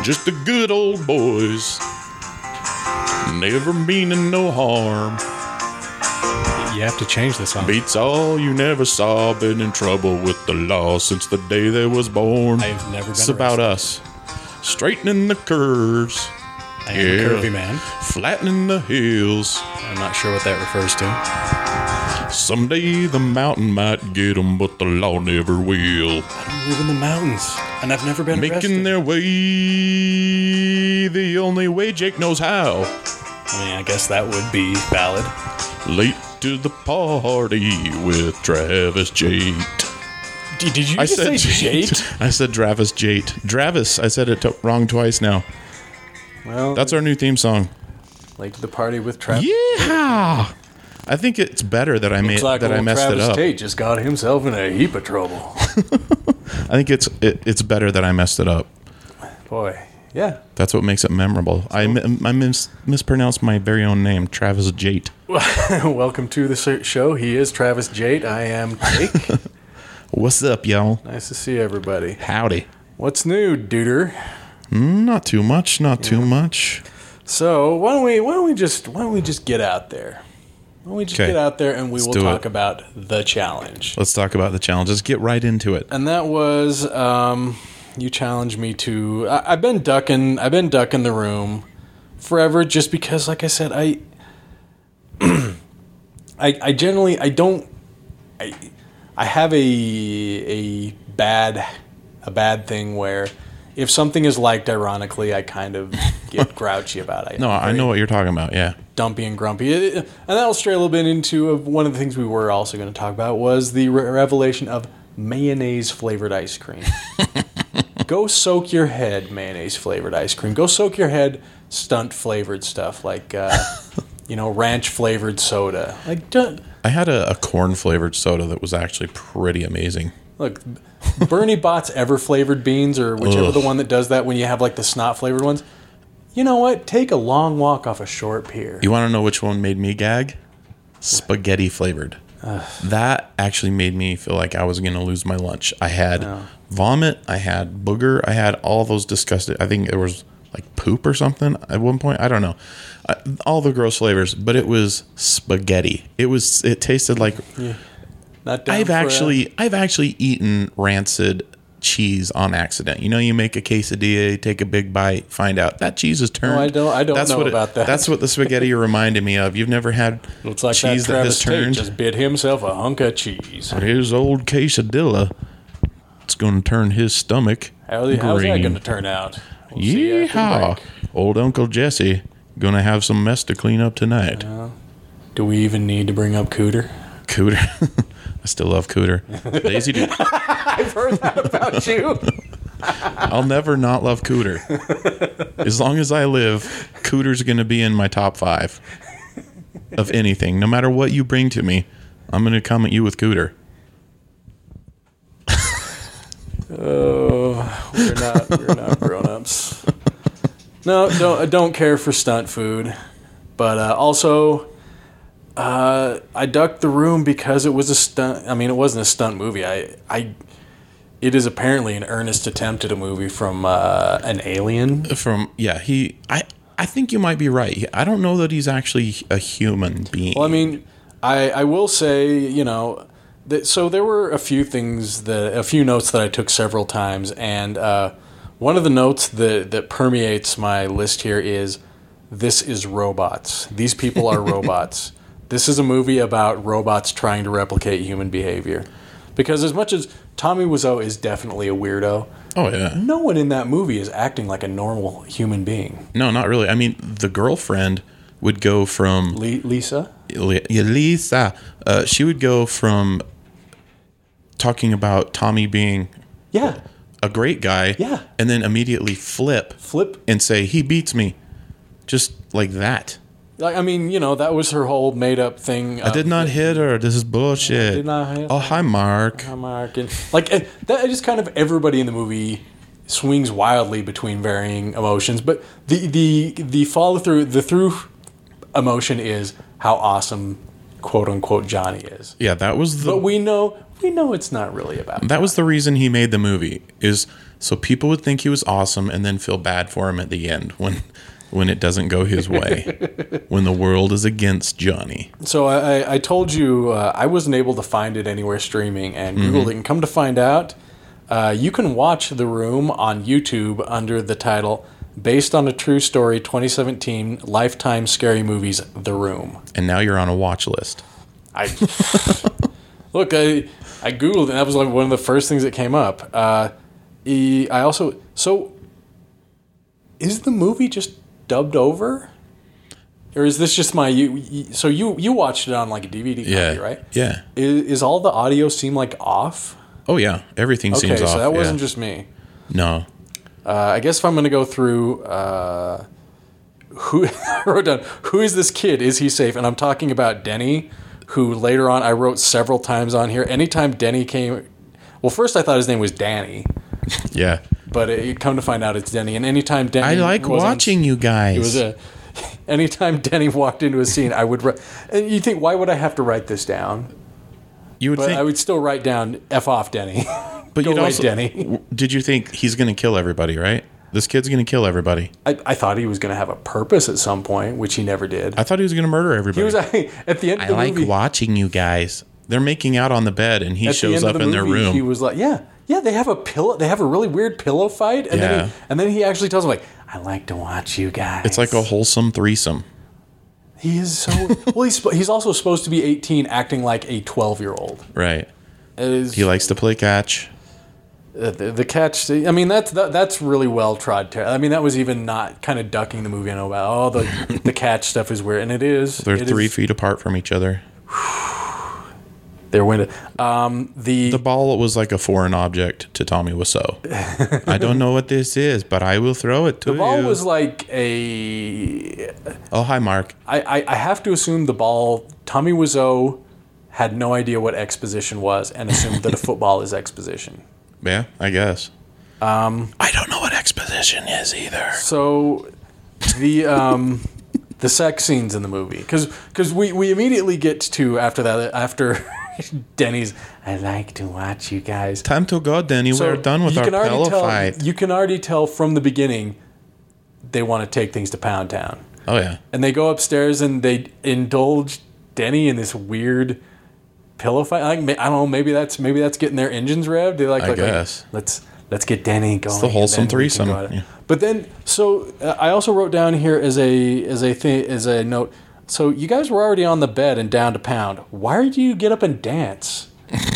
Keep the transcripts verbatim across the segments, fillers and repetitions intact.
just the good old boys. Never meaning no harm. You have to change the song. Beats all you never saw. Been in trouble with the law since the day they was born. I've never been It's about us. Straightening the curves. I am Yeah. a curvy man. Flattening the hills. I'm not sure what that refers to. Someday the mountain might get them, but the law never will. I don't live in the mountains, and I've never been Making arrested. their way the only way Jake knows how. I mean, I guess that would be valid. Late to the party with Travis Jate. Did, did you I just said say Jate? I said Travis Jate. Travis. I said it t- wrong twice now. Well, That's our new theme song. late to the party with Travis. Yeah. I think it's better that I made Looks like that I old messed Travis it up. Tate just got himself in a heap of trouble. I think it's it, it's better that I messed it up. Boy, yeah. That's what makes it memorable. I, mi- I mis- mispronounced my very own name, Travis Jate. Welcome to the sh- show. He is Travis Jate. I am Jake. What's up, y'all? Nice to see everybody. Howdy. What's new, duder? Not too much. Not too much. So why don't we why don't we just why don't we just get out there? Why don't we just 'Kay. get out there and we Let's will do talk it. about the challenge. Let's talk about the challenge. Let's get right into it. And that was um, you challenged me to. I, I've been ducking. I've been ducking the room forever, just because, like I said, I, I, I generally I don't. I, I have a a bad a bad thing where if something is liked ironically, I kind of get grouchy about it. No, I know what you're talking about. Yeah. Dumpy and grumpy. It- it- and that'll stray a little bit into of one of the things we were also going to talk about was the re- revelation of mayonnaise flavored ice cream. Go soak your head, mayonnaise flavored ice cream. Go soak your head, stunt flavored stuff like, uh, you know, ranch flavored soda. Like, don't, I had a, a corn flavored soda that was actually pretty amazing. look, Bernie Bott's ever flavored beans or whichever Ugh. the one that does that when you have like the snot flavored ones. You know what? Take a long walk off a short pier. You want to know which one made me gag? Spaghetti flavored. That actually made me feel like I was going to lose my lunch. I had vomit. I had booger. I had all those disgusting. I think there was like poop or something at one point. I don't know. I, all the gross flavors, but it was spaghetti. It was. It tasted like. Not down I've for a- actually. I've actually eaten rancid cheese on accident. You know, you make a quesadilla, you take a big bite, find out that cheese is turned. No, I don't- I don't that's know what it- about that. That's what the spaghetti reminded me of. You've never had Looks like cheese that that, Travis has Tate turned. just bit himself a hunk of cheese. His old quesadilla. It's going to turn his stomach How, how's that green. going to turn out? We'll see after the Yeehaw! break. Old Uncle Jesse gonna have some mess to clean up tonight. Do we even need to bring up Cooter? Cooter. I still love Cooter. Daisy Duke. I've heard that about you. I'll never not love Cooter. As long as I live, Cooter's gonna be in my top five of anything. No matter what you bring to me, I'm gonna come at you with Cooter. Oh, we're not we're not grown-ups. No, don't I don't care for stunt food, but uh, also uh, I ducked the room because it was a stunt. I mean, it wasn't a stunt movie. I I it is apparently an earnest attempt at a movie from uh, an alien. From yeah, he. I. I think you might be right. I don't know that he's actually a human being. Well, I mean, I I will say, you know, that so there were a few things that a few notes that I took several times, and uh, one of the notes that that permeates my list here is this is robots. These people are robots. This is a movie about robots trying to replicate human behavior. Because as much as Tommy Wiseau is definitely a weirdo, oh yeah, no one in that movie is acting like a normal human being. no, not really. I mean, the girlfriend would go from Le- Lisa? Lisa. Uh, she would go from talking about Tommy being Yeah. a great guy, Yeah. and then immediately flip Flip. and say he beats me, just like that. Like, I mean, you know, that was her whole made-up thing. I did not hit her. This is bullshit. did not hit oh, her. hi, Mark. Mark and like and that just kind of everybody in the movie swings wildly between varying emotions, but the the the follow through the through emotion is how awesome quote unquote Johnny is. Yeah, that was the. But we know we know it's not really about that. Johnny. Was the reason he made the movie, is so people would think he was awesome and then feel bad for him at the end when when it doesn't go his way, when the world is against Johnny. So I, I told you uh, I wasn't able to find it anywhere streaming, and mm-hmm. Googled it, and come to find out, uh, you can watch The Room on YouTube under the title Based on a True Story twenty seventeen Lifetime Scary Movies, The Room. And now you're on a watch list. I Look, I I Googled it, and that was like one of the first things that came up. Uh, I also... So, is the movie just dubbed over? Or is this just my... You, you, so you, you watched it on like a D V D yeah. copy, right? Yeah. Is, is all the audio seem like off? Oh, yeah. Everything okay, seems so off. Okay, so that wasn't yeah. just me. No. Uh, I guess if I'm going to go through... Uh, who I wrote down, who is this kid? Is he safe? And I'm talking about Denny, who later on I wrote several times on here. Anytime Denny came... Well, first I thought his name was Danny. Yeah. But it, come to find out it's Denny. And anytime Denny... I like watching on, you guys. It was a... Anytime Denny walked into a scene, I would... And you think, why would I have to write this down? You would but think... I would still write down, F off, Denny. But Go you'd away, also, Denny. Did you think he's going to kill everybody, right? This kid's going to kill everybody. I, I thought he was going to have a purpose at some point, which he never did. I thought he was going to murder everybody. He was at the end of the I like movie, watching you guys. They're making out on the bed, and he at shows the up the in movie, their room. He was like, yeah, yeah, they have a pillow. They have a really weird pillow fight. And, Yeah. then, he, and then he actually tells him, like, I like to watch you guys. It's like a wholesome threesome. He is so... well, he's, he's also supposed to be eighteen, acting like a twelve-year-old. Right. Is, He likes to play catch. Uh, the, the catch, I mean, that's that, that's really well trod. Ter- I mean, that was even not kind of ducking the movie. I know about all oh, the the catch stuff is weird, and it is. They're it three is, feet apart from each other. They're window. Um, the The ball was like a foreign object to Tommy Wiseau. I don't know what this is, but I will throw it to you. the ball was like a. Oh, hi, Mark. I, I, I have to assume the ball. Tommy Wiseau had no idea what exposition was, and assumed that a football is exposition. Yeah, I guess. Um, I don't know what exposition is either. So, the um, the sex scenes in the movie, because because we, we immediately get to after that after Denny's. I like to watch you guys. Time to go, Denny. So We're done with you our can already pillow tell, fight. You can already tell from the beginning they want to take things to Pound Town. Oh yeah. And they go upstairs and they indulge Denny in this weird pillow fight. Like, I don't know. Maybe that's maybe that's getting their engines revved. They like, I like, guess. like let's let's get Denny going. It's the wholesome threesome. Yeah. But then, so uh, I also wrote down here as a as a thing as a note. So you guys were already on the bed and down to pound. Why did you get up and dance?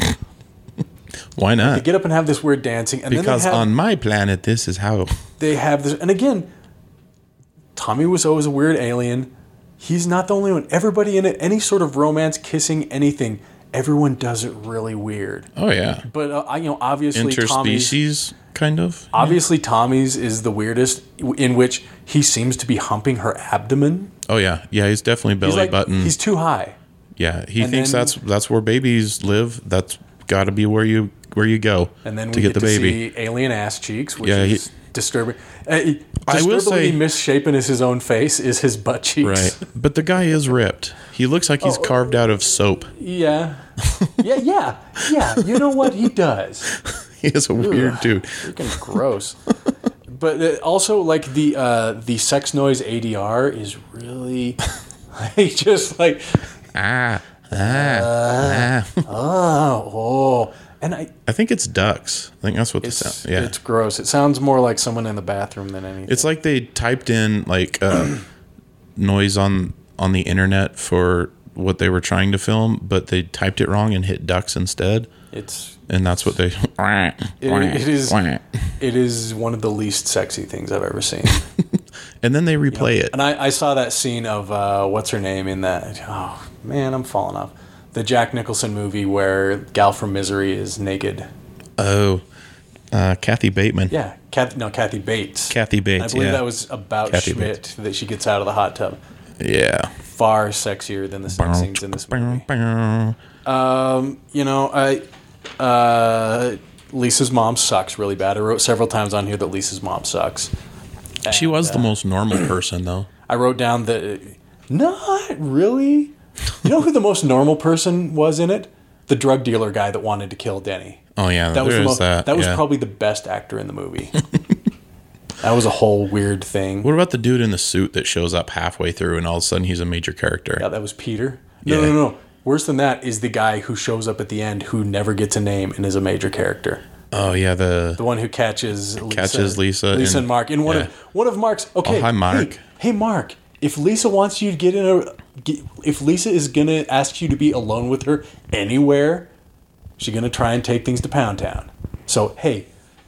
Why not? They get up and have this weird dancing, and because then they have, on my planet, this is how they have this. And again, Tommy Wiseau is a weird alien. He's not the only one. Everybody in it, any sort of romance, kissing, anything, everyone does it really weird. Oh yeah. But uh, you know, obviously, interspecies Tommy's, kind of. Obviously, Tommy's is the weirdest, in which he seems to be humping her abdomen. Oh yeah, yeah. He's definitely belly he's like, button. He's too high. Yeah, he And thinks then- that's that's where babies live. That's got to be where you where you go And then we to get, get, the to baby. see alien ass cheeks, which Yeah, he- is disturbing. Uh, I will disturbingly say- misshapen as his own face is his butt cheeks. Right, but the guy is ripped. He looks like he's Oh, carved out of soap. Yeah. Yeah, yeah, yeah. You know what he does? He is a weird Ugh, dude. Freaking gross. But uh, also, like the uh, the sex noise A D R is really like just like Ah, ah, ah. oh, oh. And I I think it's ducks. I think that's what it's this sound. Yeah, it's gross. It sounds more like someone in the bathroom than anything. it's like they typed in like uh, noise on on the internet for what they were trying to film, but they typed it wrong and hit ducks instead. It's And that's what they. it, it is it is one of the least sexy things I've ever seen. And then they replay it. And I, I saw that scene of uh, what's her name in that. Oh man, I'm falling off. The Jack Nicholson movie where Gal from Misery is naked. Oh, uh, Kathy Bateman. Yeah, Kathy, no, Kathy Bates. Kathy Bates. I believe yeah. that was about Kathy Schmidt Bates. that she gets out of the hot tub. Yeah. Far sexier than the sex scenes in this movie. movie. Um, you know, I uh, Lisa's mom sucks really bad. I wrote several times on here that Lisa's mom sucks. She And, was the uh, most normal person, though. I wrote down that not really. You know who the most normal person was in it? the drug dealer guy that wanted to kill Denny. Oh yeah, That was there the is mo- that. that was yeah. probably the best actor in the movie. That was a whole weird thing. What about the dude in the suit that shows up halfway through and all of a sudden he's a major character? Yeah, that was Peter. No, Yeah. no, no, no. Worse than that is the guy who shows up at the end who never gets a name and is a major character. Oh yeah, the The one who catches Lisa, Catches Lisa Lisa in- and Mark. In one yeah. of one of Mark's. Okay, Oh, hi, Mark. Hey, hey, Mark. If Lisa wants you to get in a, get, if Lisa is gonna ask you to be alone with her anywhere, she's gonna try and take things to Pound Town. So hey,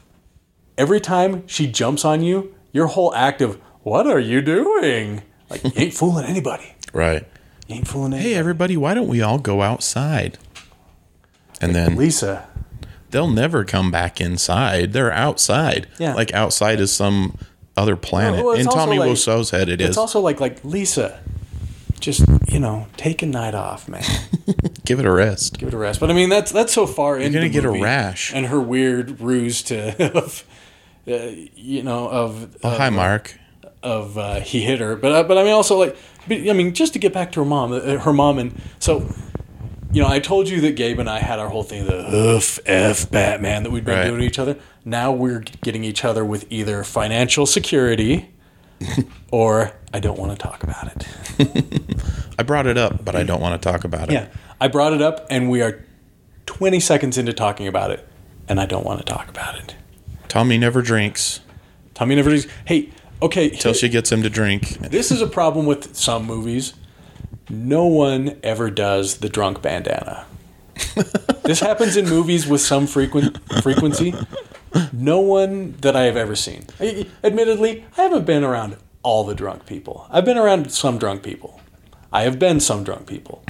every time she jumps on you, your whole act of "What are you doing?" Like you ain't fooling anybody. right. You ain't fooling anybody. Hey everybody, why don't we all go outside? And then Lisa. they'll never come back inside. They're outside. Yeah. Like outside is some other planet. Well, it's In also Tommy like- Wiseau's head, it It's is. also like like Lisa, just you know, take a night off, man. Give it a rest. Give it a rest. But I mean, that's that's so far into gonna the get a movie. rash. And her weird ruse to, of, uh, you know, of Oh, of, hi, Mark. of uh, he hit her. But uh, but I mean, also like, but, I mean, just to get back to her mom, uh, her mom, and so. You know, I told you that Gabe and I had our whole thing, the F, F Batman that we'd been Right. doing to each other. Now we're getting each other with either financial security or I don't want to talk about it. I brought it up, but I don't want to talk about it. Yeah. I brought it up and we are twenty seconds into talking about it and I don't want to talk about it. Tommy never drinks Tommy never does. Hey, okay. till she gets him to drink. This is a problem with some movies. No one ever does the drunk bandana. This happens in movies with some frequent frequency. No one that I have ever seen. I, admittedly, I haven't been around all the drunk people. I've been around some drunk people. I have been some drunk people.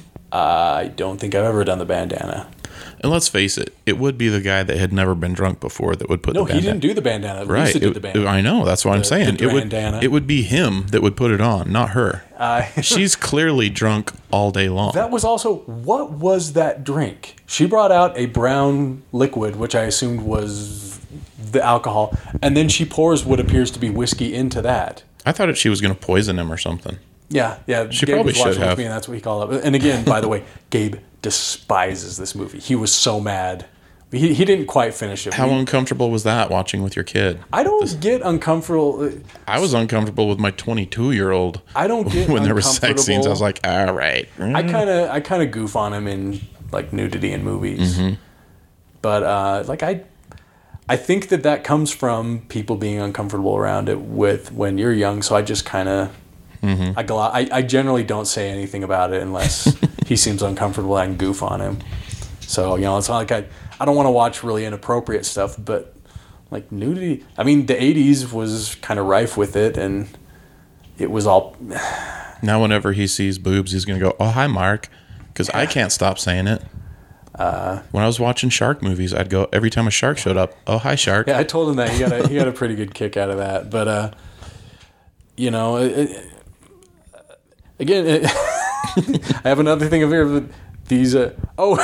I don't think I've ever done the bandana. And let's face it, it would be the guy that had never been drunk before that would put No, the he bandana. didn't do the bandana. Right. Lisa did It- the bandana. I know. That's what I'm saying. the It would, bandana. it would be him that would put it on, not her. Uh, She's clearly drunk all day long. That was also, what was that drink? She brought out a brown liquid, which I assumed was the alcohol, and then she pours what appears to be whiskey into that. I thought it, she was going to poison him or something. Yeah, yeah. She Gabe probably was watching should with have. me, and that's what he called it. And again, by the way, Gabe despises this movie. He was so mad. He, he didn't quite finish it. How We- uncomfortable was that watching with your kid? I don't get uncomfortable. I was uncomfortable with my twenty-two-year-old. I don't get when there were sex scenes. I was uncomfortable. like, all right. I kind of I kind of goof on him in like nudity in movies, Mm-hmm. but uh, like I I think that that comes from people being uncomfortable around it with when you're young. So I just kind of Mm-hmm. I, gla- I I generally don't say anything about it unless he seems uncomfortable. I can goof on him. So you know it's not like I I don't want to watch really inappropriate stuff, but like nudity. I mean the eighties was kind of rife with it, and it was all. Now whenever he sees boobs, he's going to go, oh, hi, Mark. Because I can't stop saying it. Uh, when I was watching shark movies, I'd go, every time a shark showed up, oh, hi, shark. Yeah, I told him that he got a he got a pretty good kick out of that. But uh, you know, it, it, again, it, I have another thing over here. But these uh, oh,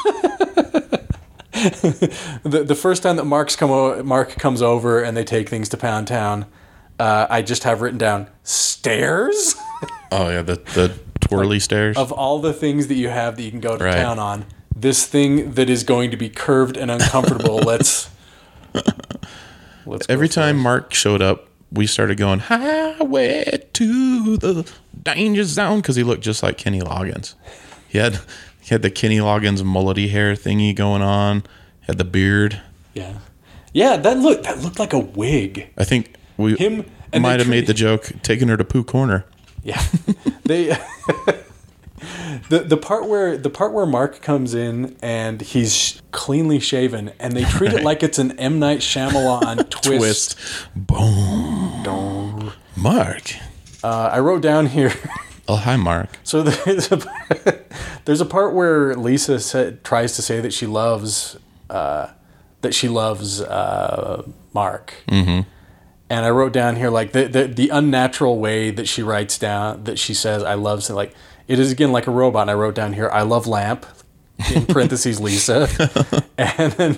the the first time that Mark's come o- Mark comes over and they take things to Pound Town, uh, I just have written down stairs. Oh, yeah, the, the twirly stairs. Of all the things that you have that you can go to Right. town on, this thing that is going to be curved and uncomfortable. let's let's go Every for time it. Mark showed up, we started going, highway to the danger zone, because he looked just like Kenny Loggins. He had he had the Kenny Loggins mullety hair thingy going on, had the beard. Yeah, yeah. That looked that looked like a wig. I think we Him and might they have made treat- the joke, taking her to Pooh Corner. Yeah, they the the part where the part where Mark comes in and he's cleanly shaven, and they treat it like it's an M. Night Shyamalan twist. Twist. Boom. Dong. Mark. Uh, I wrote down here. Oh, hi, Mark. So there's a, there's a part where Lisa said, tries to say that she loves uh, that she loves uh, Mark, mm-hmm. and I wrote down here like the, the the unnatural way that she writes down that she says I love so like it is again like a robot. And I wrote down here I love lamp in parentheses Lisa, and then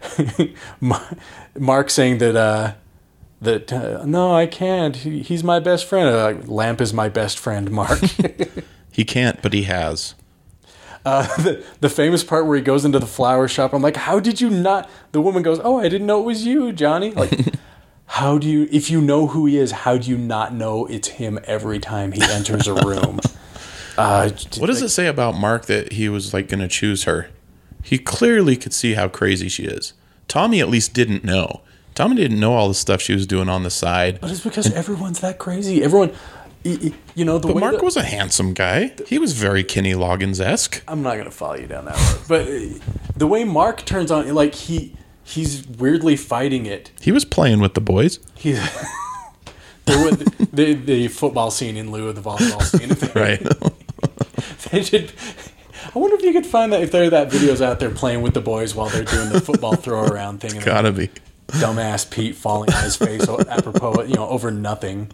Mark saying that. Uh, That uh, no, I can't. He, he's my best friend. Uh, Lamp is my best friend, Mark. He can't, but he has. Uh, the, the famous part where he goes into the flower shop. I'm like, how did you not? The woman goes, oh, I didn't know it was you, Johnny. Like, how do you, if you know who he is, how do you not know it's him every time he enters a room? Uh, what does like, it say about Mark that he was like going to choose her? He clearly could see how crazy she is. Tommy at least didn't know. Tommy didn't know all the stuff she was doing on the side. But it's because and, everyone's that crazy. Everyone, you, you know, the but way Mark that, was a handsome guy. He was very Kenny Loggins-esque. I'm not going to follow you down that road. But the way Mark turns on, like, he he's weirdly fighting it. He was playing with the boys. He, there was the, the football scene in lieu of the volleyball scene. If they, right. They should... I wonder if you could find that, if there are that videos out there playing with the boys while they're doing the football throw around thing. It's gotta be. Dumbass Pete falling on his face apropos, you know, over nothing.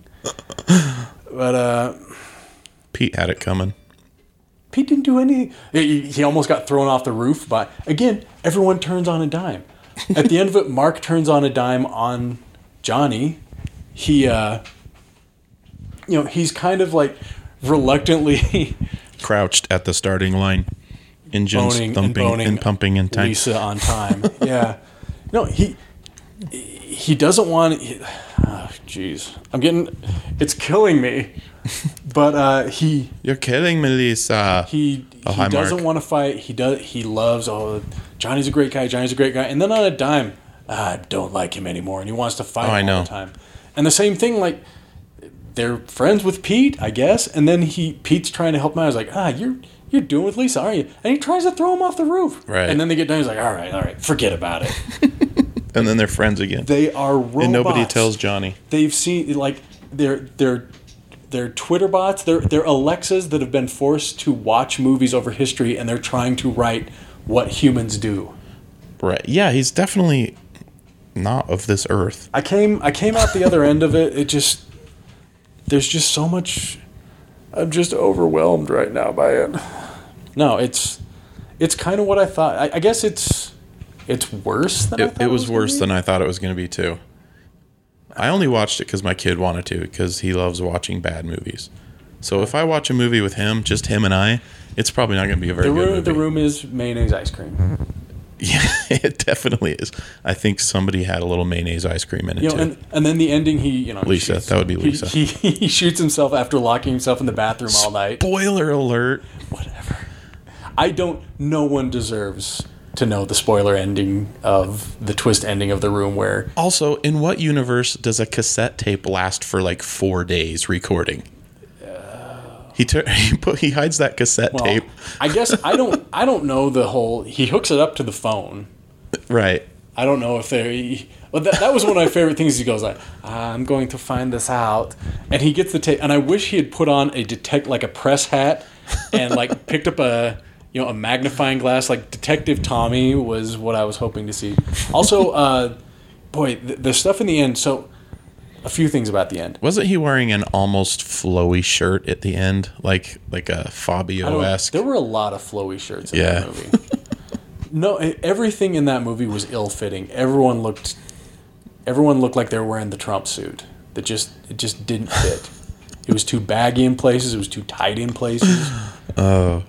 But uh, Pete had it coming. Pete didn't do anything. He, he almost got thrown off the roof. But again, everyone turns on a dime. At the end of it, Mark turns on a dime on Johnny. He, uh, you know, he's kind of like reluctantly crouched at the starting line, engines boning thumping and, and pumping in time. Lisa on time. Yeah. No, he he doesn't want. Jeez, oh, I'm getting. It's killing me. But uh, he. You're killing me, Lisa. He oh, he hi, doesn't Mark. want to fight. He does. He loves. Oh, Johnny's a great guy. Johnny's a great guy. And then on a dime, ah, I don't like him anymore, and he wants to fight oh, I all know. the time. And the same thing, like they're friends with Pete, I guess. And then he Pete's trying to help him out. He's like, ah, you're. You're doing with Lisa, aren't you? And he tries to throw him off the roof. Right. And then they get done. He's like, all right, all right, forget about it. And then they're friends again. They are robots. And nobody tells Johnny. They've seen, like, they're, they're, they're Twitter bots. They're, they're Alexas that have been forced to watch movies over history, and they're trying to write what humans do. Right. Yeah, he's definitely not of this earth. I came, I came out the other end of it. It just, there's just so much. I'm just overwhelmed right now by it. No, it's it's kind of what I thought. I, I guess it's it's worse than it, I thought it was, was worse be. than I thought it was going to be too. I only watched it because my kid wanted to, because he loves watching bad movies. So if I watch a movie with him, just him and I, it's probably not going to be a very the good room, movie. The room is mayonnaise ice cream. Yeah, it definitely is. I think somebody had a little mayonnaise ice cream in it You know, too. and, and then the ending, he you know Lisa, shoots, that would be Lisa. He, he, he shoots himself after locking himself in the bathroom all night. Spoiler alert. Whatever. I don't. No one deserves to know the spoiler ending of the twist ending of The Room. Where Also, in what universe does a cassette tape last for like four days recording? He ter- he put he hides that cassette well, tape. I guess I don't. I don't know the whole. He hooks it up to the phone. Right. I don't know if they. Well, that, that was one of my favorite things. He goes like, "I'm going to find this out," and he gets the tape. And I wish he had put on a detect like a press hat and like picked up a you know a magnifying glass. Like Detective Tommy was what I was hoping to see. Also, uh, boy, the, the stuff in the end. So, a few things about the end. Wasn't he wearing an almost flowy shirt at the end, like like a I don't- Fabio-esque? There were a lot of flowy shirts in Yeah. that movie. No, everything in that movie was ill-fitting. Everyone looked, everyone looked like they were wearing the Trump suit. That just it just didn't fit. It was too baggy in places. It was too tight in places. Oh,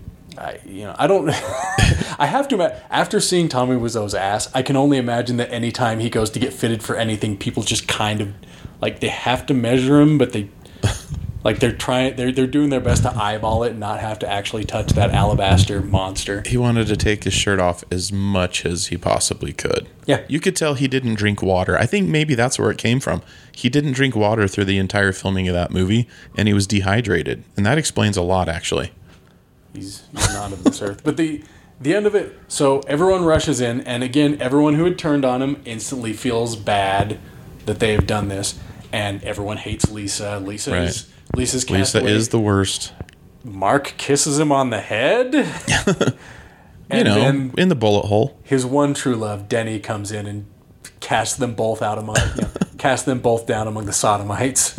I you know I don't. I have to imagine after seeing Tommy Wiseau's ass, I can only imagine that any time he goes to get fitted for anything, people just kind of like they have to measure him, but they. Like they're trying, they're they're doing their best to eyeball it and not have to actually touch that alabaster monster. he wanted to take his shirt off as much as he possibly could. Yeah. You could tell he didn't drink water. I think maybe that's where it came from. He didn't drink water through the entire filming of that movie, and he was dehydrated. And that explains a lot, actually. He's, he's not of this earth. But the the end of it, so everyone rushes in, and again, everyone who had turned on him instantly feels bad that they have done this, and everyone hates Lisa. Lisa Right. is Lisa's cast Lisa away. is the worst. Mark kisses him on the head. You And know, then in the bullet hole. his one true love, Denny, comes in and casts them both out among, you know, casts them both down among the sodomites.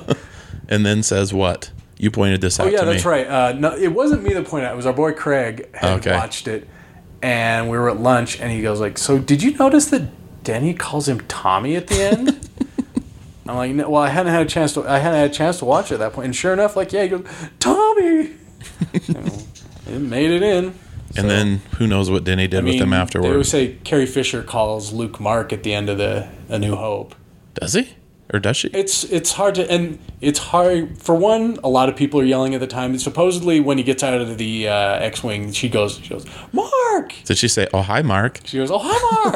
And then says what? You pointed this out Oh yeah, to me. that's right. Uh, no, it wasn't me that pointed out. It was our boy Craig had Okay. watched it, and we were at lunch, and he goes like, "So did you notice that Denny calls him Tommy at the end?" I'm like, no, "Well, I hadn't had a chance to. I hadn't had a chance to watch it at that point." And sure enough, like, yeah, he goes, "Tommy." You know, It made it in. And so, then who knows what Denny did I mean, with him afterwards. They always say Carrie Fisher calls Luke Mark at the end of the A New Hope. Does he? Or does she? It's it's hard to... And it's hard... For one, a lot of people are yelling at the time. And supposedly, when he gets out of the uh, X-Wing, she goes, she goes, Mark! Did she say, oh, hi, Mark? She goes, oh, hi,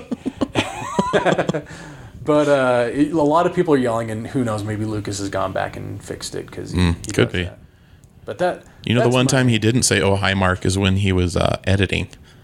Mark! But uh, a lot of people are yelling, and who knows, maybe Lucas has gone back and fixed it. Cause he, mm, he could be. That. But that... You know, the one my, time he didn't say, oh, hi, Mark, is when he was uh, editing.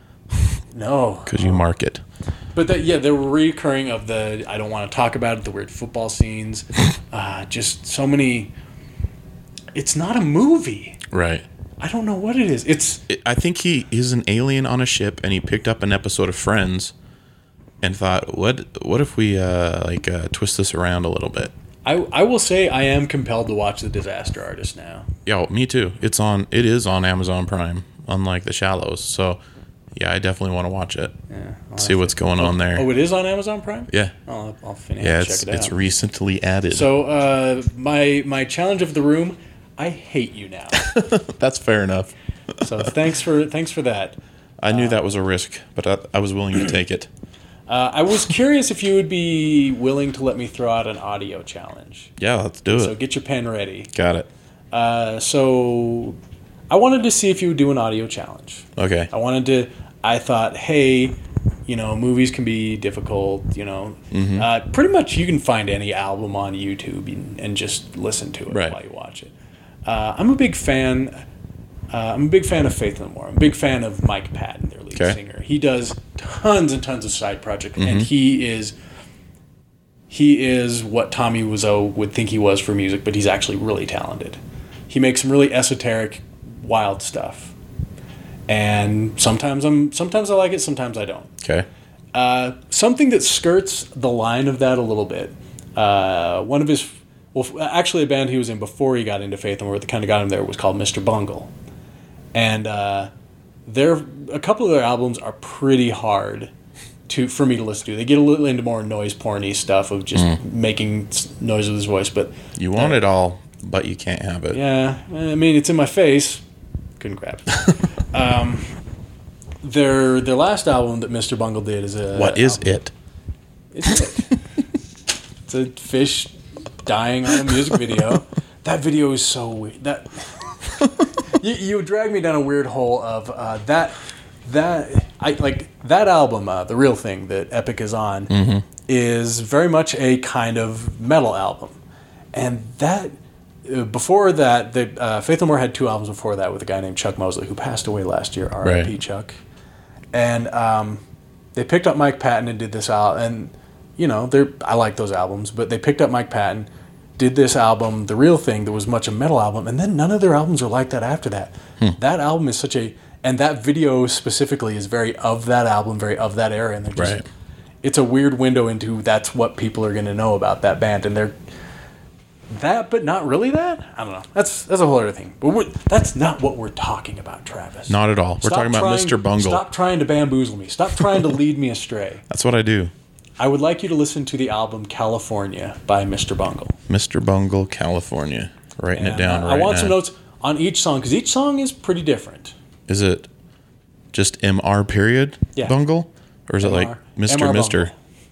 No. Because you mark it. But that, yeah, the recurring of the, I don't want to talk about it, the weird football scenes. uh, just so many. It's not a movie. Right. I don't know what it is. It's. It, I think he is an alien on a ship, and he picked up an episode of Friends and thought, what What if we uh, like uh, twist this around a little bit? I, I will say I am compelled to watch The Disaster Artist now. Yeah, me too. It's on. It is on Amazon Prime, unlike The Shallows. So, yeah, I definitely want to watch it. Yeah, see what's going oh, on there. Oh, it is on Amazon Prime? Yeah. Oh, I'll finish. Yeah, check it's it out. it's recently added. So, uh, my my challenge of the room. I hate you now. That's fair enough. So thanks for thanks for that. I knew uh, that was a risk, but I, I was willing to take it. Uh, I was curious if you would be willing to let me throw out an audio challenge. Yeah, let's do it. So get your pen ready. Got it. Uh, so I wanted to see if you would do an audio challenge. Okay. I wanted to, I thought, hey, you know, movies can be difficult, you know. Mm-hmm. Uh, pretty much you can find any album on YouTube and, and just listen to it right. while you watch it. Uh, I'm a big fan. Uh, I'm a big fan of Faith No More. I'm a big fan of Mike Patton, their lead okay. singer. He does tons and tons of side projects, mm-hmm. and he is he is what Tommy Wiseau would think he was for music, but he's actually really talented. He makes some really esoteric, wild stuff, and sometimes I'm sometimes I like it, sometimes I don't. Okay. Uh, something that skirts the line of that a little bit. Uh, one of his well, actually, a band he was in before he got into Faith No More that kind of got him there was called Mister Bungle. And uh, their a couple of their albums are pretty hard to for me to listen to. They get a little into more noise porny stuff of just mm. making noise with his voice. But you want uh, it all, but you can't have it. Yeah, I mean it's in my face. Couldn't grab it. um, their their last album that Mister Bungle did is a what is album. it? It's it. It's a fish dying on a music video. That video is so weird. That. You, you drag me down a weird hole of uh, that that I like that album, uh, The Real Thing that Epic is on, mm-hmm. is very much a kind of metal album, and that uh, before that, the uh, Faith No More had two albums before that with a guy named Chuck Mosley who passed away last year. R I P Right. Chuck, and um, they picked up Mike Patton and did this out, and you know they I like those albums, but they picked up Mike Patton. Did this album, The Real Thing, that was much a metal album, and then none of their albums are like that after that. Hmm. That album is such a, and that video specifically is very of that album, very of that era, and they're just, right. It's a weird window into that's what people are going to know about that band, and they're that, but not really that. I don't know. That's that's a whole other thing. But we're, that's not what we're talking about, Travis. Not at all. We're stop talking about trying, Mister Bungle. Stop trying to bamboozle me. Stop trying to lead me astray. That's what I do. I would like you to listen to the album California by Mister Bungle. Mister Bungle, California. Writing and, it down uh, right now. I want now. some notes on each song, because each song is pretty different. Is it just M R period yeah. Bungle? Or is M R, it like Mister Mister?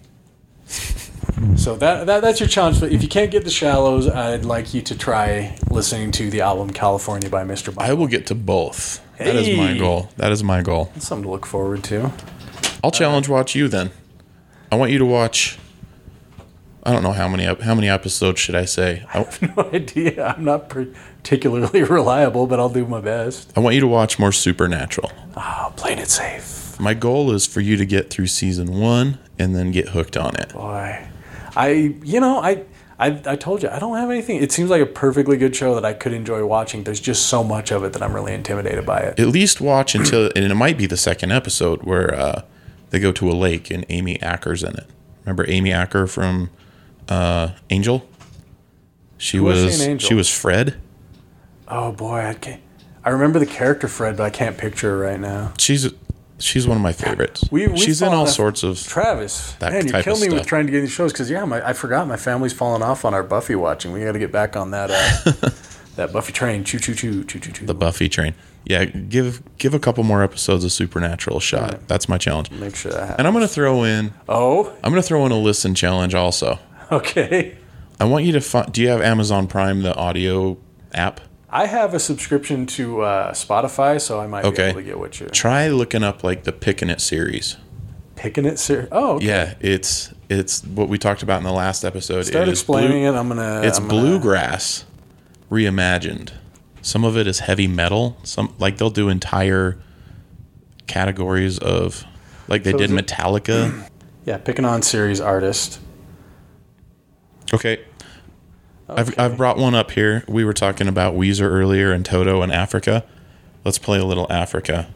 So that, that that's your challenge. But if you can't get The Shallows, I'd like you to try listening to the album California by Mister Bungle. I will get to both. Hey. That is my goal. That is my goal. That's something to look forward to. I'll challenge uh, watch you then. I want you to watch. I don't know how many how many episodes should I say. I have no idea. I'm not particularly reliable, but I'll do my best. I want you to watch more Supernatural. Oh, playing it safe. My goal is for you to get through season one and then get hooked on it. Boy, I you know I. I, I told you, I don't have anything. It seems like a perfectly good show that I could enjoy watching. There's just so much of it that I'm really intimidated by it. At least watch until, and it might be the second episode where uh, they go to a lake and Amy Acker's in it. Remember Amy Acker from uh, Angel? She Who was, was she in Angel? She was Fred. Oh boy, I can't. I remember the character Fred, but I can't picture her right now. She's she's one of my favorites. We, we she's in all sorts of Travis. That man, you type kill of me stuff. with trying to get these shows because yeah, my, I forgot my family's fallen off on our Buffy watching. We got to get back on that uh, that Buffy train, choo choo choo choo choo choo. The Buffy train. Yeah, give give a couple more episodes of Supernatural a shot. Right. That's my challenge. Make sure that happens. And I'm going to throw in. Oh. I'm going to throw in a listen challenge also. Okay. I want you to find. Do you have Amazon Prime, the audio app? I have a subscription to uh, Spotify, so I might okay. be able to get what you. Try looking up like the Pickin' It series. Pickin' It series. Oh. Okay. Yeah, it's it's what we talked about in the last episode. Start it explaining blue, it. I'm gonna. It's I'm bluegrass gonna... reimagined. Some of it is heavy metal. Some like they'll do entire categories of like they so did Metallica. Yeah, Pickin' On series artist. Okay. okay. I've I've brought one up here. We were talking about Weezer earlier and Toto and Africa. Let's play a little Africa.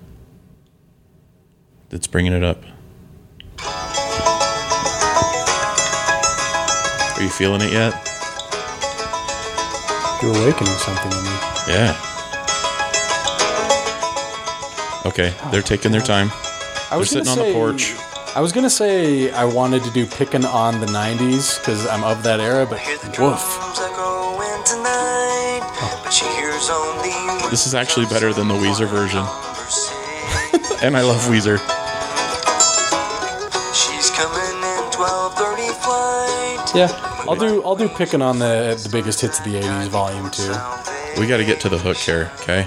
It's bringing it up. Are you feeling it yet? You're awakening something in me. Yeah. Okay, they're taking their time. I was they're sitting say, on the porch. I was gonna say I wanted to do Pickin' On the nineties because I'm of that era, but woof. Oh. This is actually better than the Weezer version. And I love Weezer. She's coming in twelve thirty flight. Yeah. I'll do I'll do Pickin' On the the biggest hits of the eighties volume two. We got to get to the hook here, okay?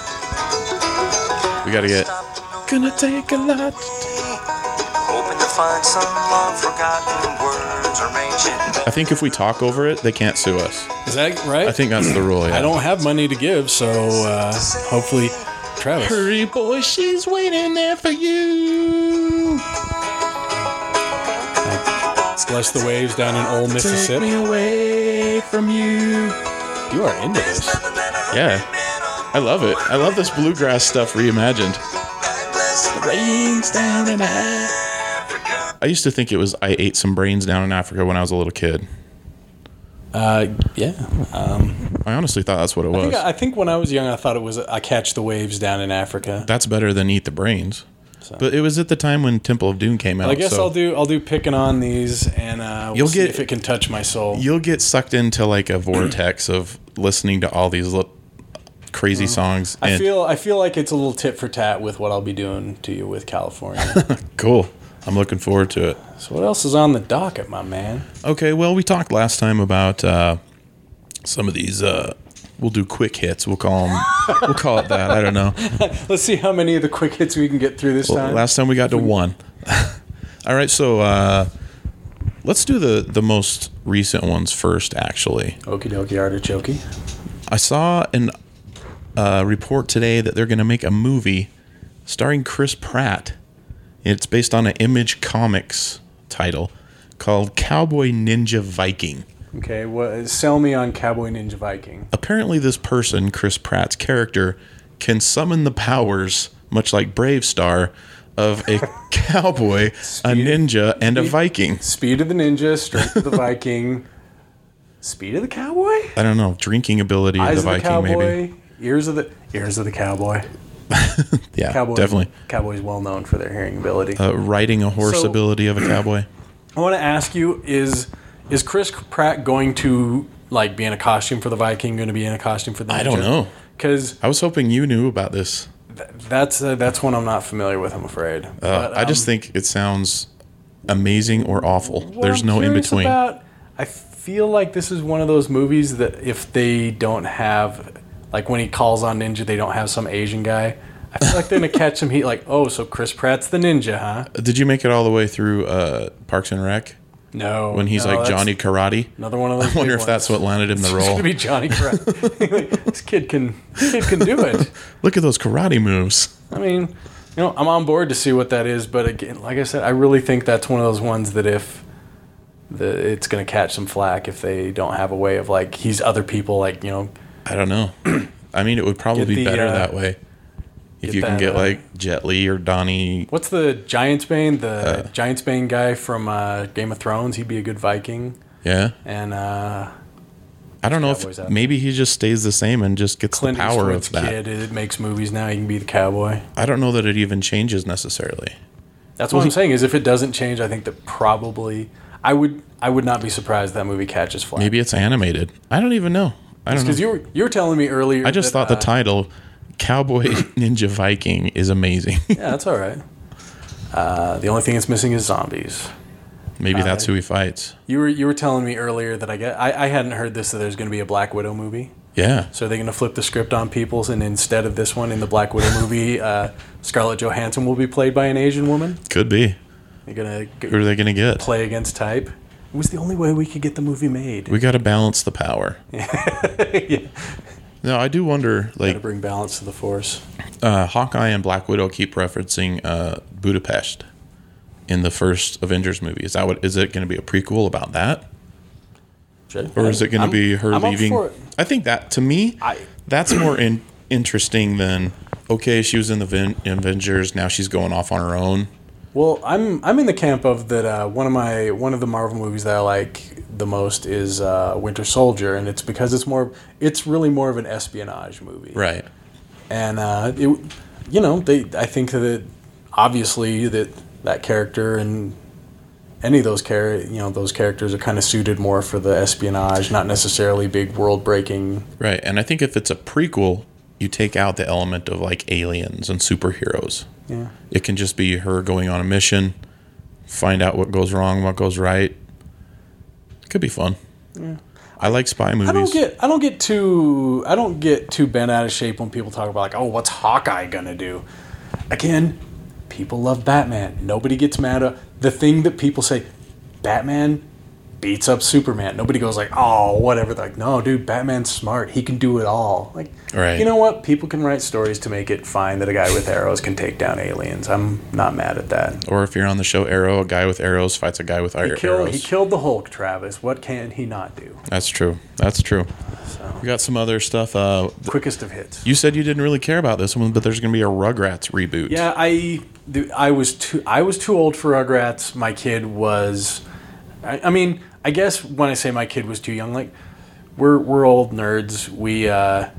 We got to get gonna take a lot. Hoping to find some forgotten words or ancient. I think if we talk over it, they can't sue us. Is that right? I think that's the rule, yeah. I don't have money to give, so uh, hopefully Travis. Hurry boy, she's waiting there for you. Bless the waves down in old Mississippi. Take me away from you. You are into this. Yeah. I love it. I love this bluegrass stuff reimagined. The rains down in Africa. I used to think it was I ate some brains down in Africa when I was a little kid. Uh, yeah. Um, I honestly thought that's what it was. I think, I think when I was young, I thought it was I catch the waves down in Africa. That's better than eat the brains. So. But it was at the time when Temple of Doom came out. Well, I guess so I'll do I'll do Pickin' On these, and uh, we'll you'll see get, if it can touch my soul. You'll get sucked into like a vortex of listening to all these little crazy uh, songs. I feel I feel like it's a little tit for tat with what I'll be doing to you with California. Cool. I'm looking forward to it. So what else is on the docket, my man? Okay, well, we talked last time about uh, some of these. Uh, we'll do quick hits. We'll call them. We'll call it that. I don't know. Let's see how many of the quick hits we can get through this well, time. Last time we got to one. All right, so uh, let's do the the most recent ones first. Actually, okie dokie artichoke. I saw an uh, report today that they're going to make a movie starring Chris Pratt. It's based on an Image Comics title called Cowboy Ninja Viking. Okay, well, sell me on Cowboy Ninja Viking. Apparently this person, Chris Pratt's character, can summon the powers, much like Brave Star, of a cowboy, speed, a ninja, and speed, a Viking. Speed of the ninja, strength of the Viking. Speed of the cowboy? I don't know. Drinking ability Eyes of the of Viking, the cowboy, maybe. Ears of the ears of the cowboy. Yeah, cowboy, definitely. Cowboys well known for their hearing ability. Uh, riding a horse so, ability of a cowboy. I want to ask you: Is is Chris Pratt going to like be in a costume for the Viking? Going to be in a costume for the ninja? I don't know. Because I was hoping you knew about this. Th- that's uh, that's one I'm not familiar with. I'm afraid. Uh, but, um, I just think it sounds amazing or awful. There's I'm no in between. About, I feel like this is one of those movies that if they don't have, like when he calls on ninja, they don't have some Asian guy. I feel like they're gonna catch some heat. Like, oh, so Chris Pratt's the ninja, huh? Did you make it all the way through uh, Parks and Rec? No. When he's no, like Johnny Karate. Another one of those. I wonder if ones. that's what landed him the role. It's gonna be Johnny Karate. This kid can, this kid can do it. Look at those karate moves. I mean, you know, I'm on board to see what that is, but again, like I said, I really think that's one of those ones that if the it's gonna catch some flack if they don't have a way of like he's other people, like you know. I don't know. I mean, it would probably the, be better uh, that way. If you can that, get uh, like Jet Li or Donnie. What's the Giants Bane? The uh, Giants Bane guy from uh, Game of Thrones. He'd be a good Viking. Yeah. And uh, I don't know if maybe he just stays the same and just gets Clint the power Eastwood's of that. Kid, it makes movies now. He can be the cowboy. I don't know that it even changes necessarily. That's what well, I'm saying. Is if it doesn't change, I think that probably I would I would not be surprised that movie catches flack. Maybe it's animated. I don't even know. I don't know. Because you were you were telling me earlier. I just that, thought the uh, title Cowboy Ninja Viking is amazing. Yeah, that's all right. Uh, the only thing it's missing is zombies. Maybe that's Uh, who he fights. You were you were telling me earlier that I get I, I hadn't heard this that there's going to be a Black Widow movie. Yeah. So are they going to flip the script on people, and instead of this one in the Black Widow movie, uh, Scarlett Johansson will be played by an Asian woman? Could be. They're going Who to are they going to get? play against type. It was the only way we could get the movie made. We got to balance the power. Yeah. No, I do wonder, Got to like, bring balance to the force. uh, Hawkeye and Black Widow keep referencing uh, Budapest in the first Avengers movie. Is that what? Is it going to be a prequel about that? Or is it going to I'm- be her I'm up leaving? for it. I think that, to me, I- that's more in, interesting than, okay, she was in the Vin- Avengers, now she's going off on her own. Well, I'm I'm in the camp of that. Uh, one of my one of the Marvel movies that I like the most is uh, Winter Soldier, and it's because it's more it's really more of an espionage movie. Right. And uh, it, you know, they I think that obviously that that character and any of those char- you know those characters are kind of suited more for the espionage, not necessarily big world breaking. Right. And I think if it's a prequel, you take out the element of like aliens and superheroes. Yeah. It can just be her going on a mission, find out what goes wrong, what goes right. Could be fun. Yeah. I like spy movies. I don't get I don't get too I don't get too bent out of shape when people talk about like, oh, what's Hawkeye gonna do? Again, people love Batman. Nobody gets mad at the thing that people say, Batman beats up Superman. Nobody goes like, oh, whatever. They're like, no, dude, Batman's smart. He can do it all. Like, Right. you know what? People can write stories to make it fine that a guy with arrows can take down aliens. I'm not mad at that. Or if you're on the show Arrow, a guy with arrows fights a guy with He ar- killed, arrows. he killed the Hulk, Travis. What can he not do? That's true. That's true. So, We got some other stuff. Uh, th- quickest of hits. you said you didn't really care about this one, but there's going to be a Rugrats reboot. Yeah, I, the- I was too I was too old for Rugrats. My kid was, I, I mean, I guess when I say my kid was too young, like we're we're old nerds. We uh,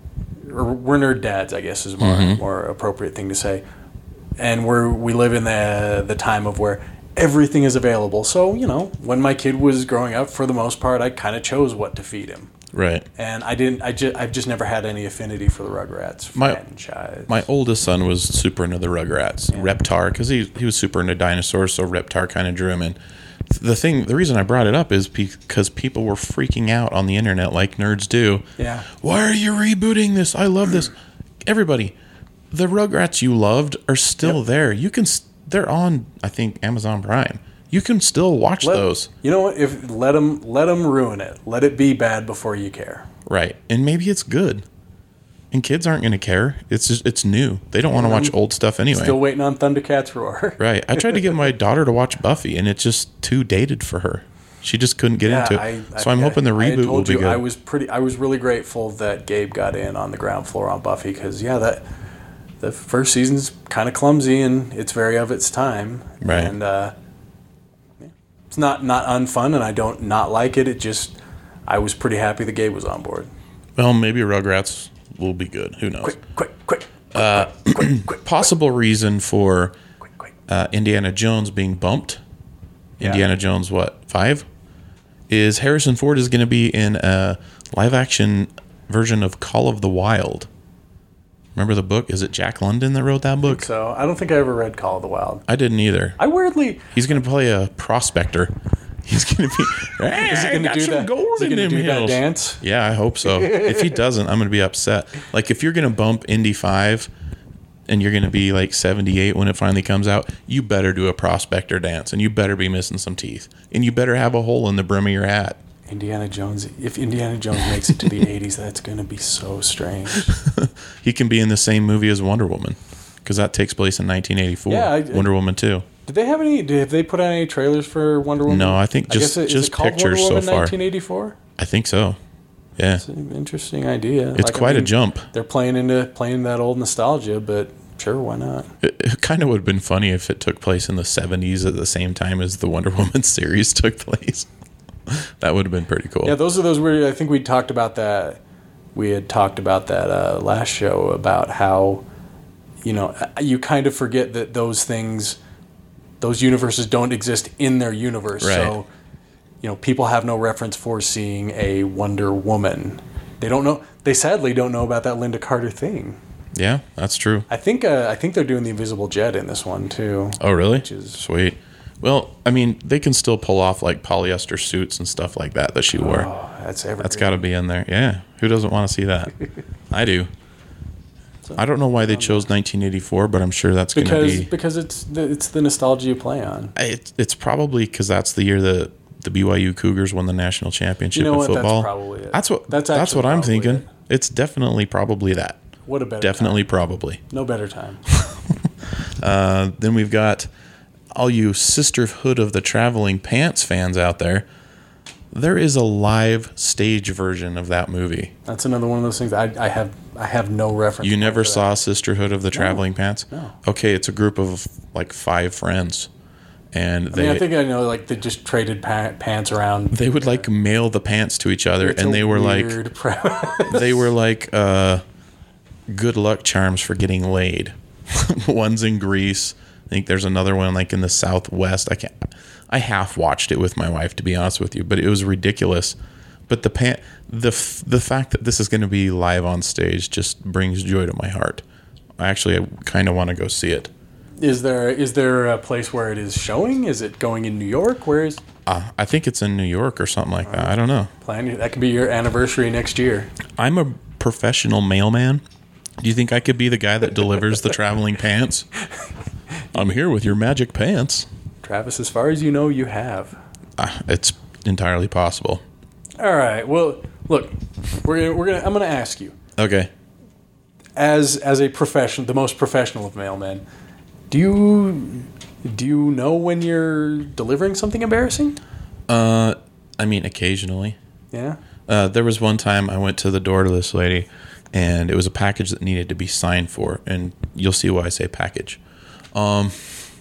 or we're nerd dads, I guess is more more appropriate thing to say. And we're we live in the the time of where everything is available. So you know, when my kid was growing up, for the most part, I kind of chose what to feed him. Right. And I didn't. I just. I've just never had any affinity for the Rugrats My- franchise. My oldest son was super into the Rugrats, Reptar, because he he was super into dinosaurs, so Reptar kind of drew him in. The thing, the reason I brought it up is because people were freaking out on the internet like nerds do. Yeah. Why are you rebooting this? I love this. Everybody, the Rugrats you loved are still Yep. there. You can, s- they're on, I think, Amazon Prime. You can still watch Let- those. You know what? If let them let them ruin it. Let it be bad before you care. Right. And maybe it's good. And kids aren't going to care. It's just, it's new. They don't want to watch old stuff anyway. Still waiting on Thundercats roar. Right. I tried to get my daughter to watch Buffy, and it's just too dated for her. She just couldn't get into it. I, I, so I'm I- hoping the I had reboot told will be you, good. I was pretty. I was really grateful that Gabe got in on the ground floor on Buffy because yeah, that the first season's kind of clumsy and it's very of its time. Right. And uh, yeah, it's not not unfun, and I don't not like it. It just I was pretty happy that Gabe was on board. Well, maybe Rugrats will be good. Who knows? Quick, quick, quick, uh, quick, quick, quick, Possible reason for quick, quick. uh, Indiana Jones being bumped. Yeah. Indiana Jones, what, five? Is Harrison Ford is going to be in a live action version of Call of the Wild. Remember the book? Is it Jack London that wrote that book? So I don't think I ever read Call of the Wild. I didn't either. I weirdly He's going to play a prospector. He's going to be. Hey, is he I going to got do some that? gold Is he in going to them do that hills. dance? Yeah, I hope so. If he doesn't, I'm going to be upset. Like, if you're going to bump Indy five and you're going to be like seventy-eight when it finally comes out, you better do a prospector dance and you better be missing some teeth. And you better have a hole in the brim of your hat. Indiana Jones. If Indiana Jones makes it to the eighties, that's going to be so strange. He can be in the same movie as Wonder Woman because that takes place in nineteen eighty-four. Yeah, I- Wonder Woman two. Did they have any? Did, have they put out any trailers for Wonder Woman? No, I think just- guess it, is just it called pictures Wonder so Woman far. nineteen eighty-four. I think so. Yeah. It's an interesting idea. It's Like, I quite a mean, jump. They're playing into playing that old nostalgia, but sure, why not? It, it kind of would have been funny if it took place in the seventies at the same time as the Wonder Woman series took place. That would have been pretty cool. Yeah, those are those weird. I think we talked about that. We had talked about that uh, last show about how, you know, you kind of forget that those things, those universes don't exist in their universe. Right. So, you know, people have no reference for seeing a Wonder Woman They don't know. They sadly don't know about that Linda Carter thing. Yeah, that's true. I think uh, I think they're doing the Invisible Jet in this one too. Oh, really? Which is sweet. Well, I mean, they can still pull off like polyester suits and stuff like that that she wore. Oh, that's evergreen. That's got to be in there. Yeah, who doesn't want to see that? I do. So, I don't know why they chose nineteen eighty-four, but I'm sure that's going to be because it's the, it's the nostalgia you play on. It's it's probably because that's the year that the B Y U Cougars won the national championship you know in what? football. That's probably it. That's what that's, that's what I'm thinking. It. It's definitely probably that. What a better definitely time. probably no better time. uh, then we've got all you Sisterhood of the Traveling Pants fans out there. There is a live stage version of that movie. That's another one of those things. I, I have I have no reference. You never saw that. Sisterhood of the Traveling no, Pants? No. Okay, it's a group of like five friends, and I they. mean, I think I know. Like they just traded pa- pants around. They would like mail the pants to each other, it's and they were like, they were like uh, good luck charms for getting laid. One's in Greece. I think there's another one like in the Southwest. I can't. I half watched it with my wife, to be honest with you, but it was ridiculous. But the pan, the f- the fact that this is going to be live on stage just brings joy to my heart. Actually, I kind of want to go see it. Is there is there a place where it is showing? Is it going in New York? Where is? Uh, I think it's in New York or something like that. I don't know. Plan that could be your anniversary next year. I'm a professional mailman. Do you think I could be the guy that delivers the traveling pants? I'm here with your magic pants. Travis, as far as you know, you have. Uh, it's entirely possible. All right. Well, look, we're gonna, we're gonna. I'm gonna ask you. Okay. As as a professional, the most professional of mailmen, do you do you know when you're delivering something embarrassing? Uh, I mean, occasionally. Yeah. Uh, there was one time I went to the door to this lady, and it was a package that needed to be signed for, and you'll see why I say package. Um.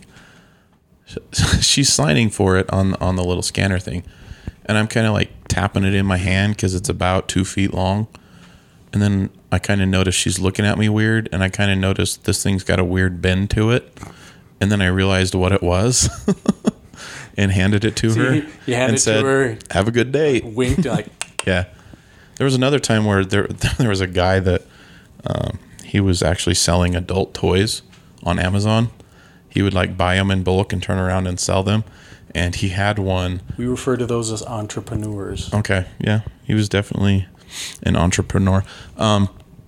She's signing for it on on the little scanner thing, and I'm kind of like tapping it in my hand because it's about two feet long, and then I kind of notice she's looking at me weird, and I kind of noticed this thing's got a weird bend to it, and then I realized what it was, and handed it to See, her, you handed and it said, to her, "Have a good day." Winked like, yeah. There was another time where there there was a guy that um, he was actually selling adult toys on Amazon. He would like buy them in bulk and turn around and sell them. And he had one. We refer to those as entrepreneurs. Okay. Yeah. He was definitely an entrepreneur. Um,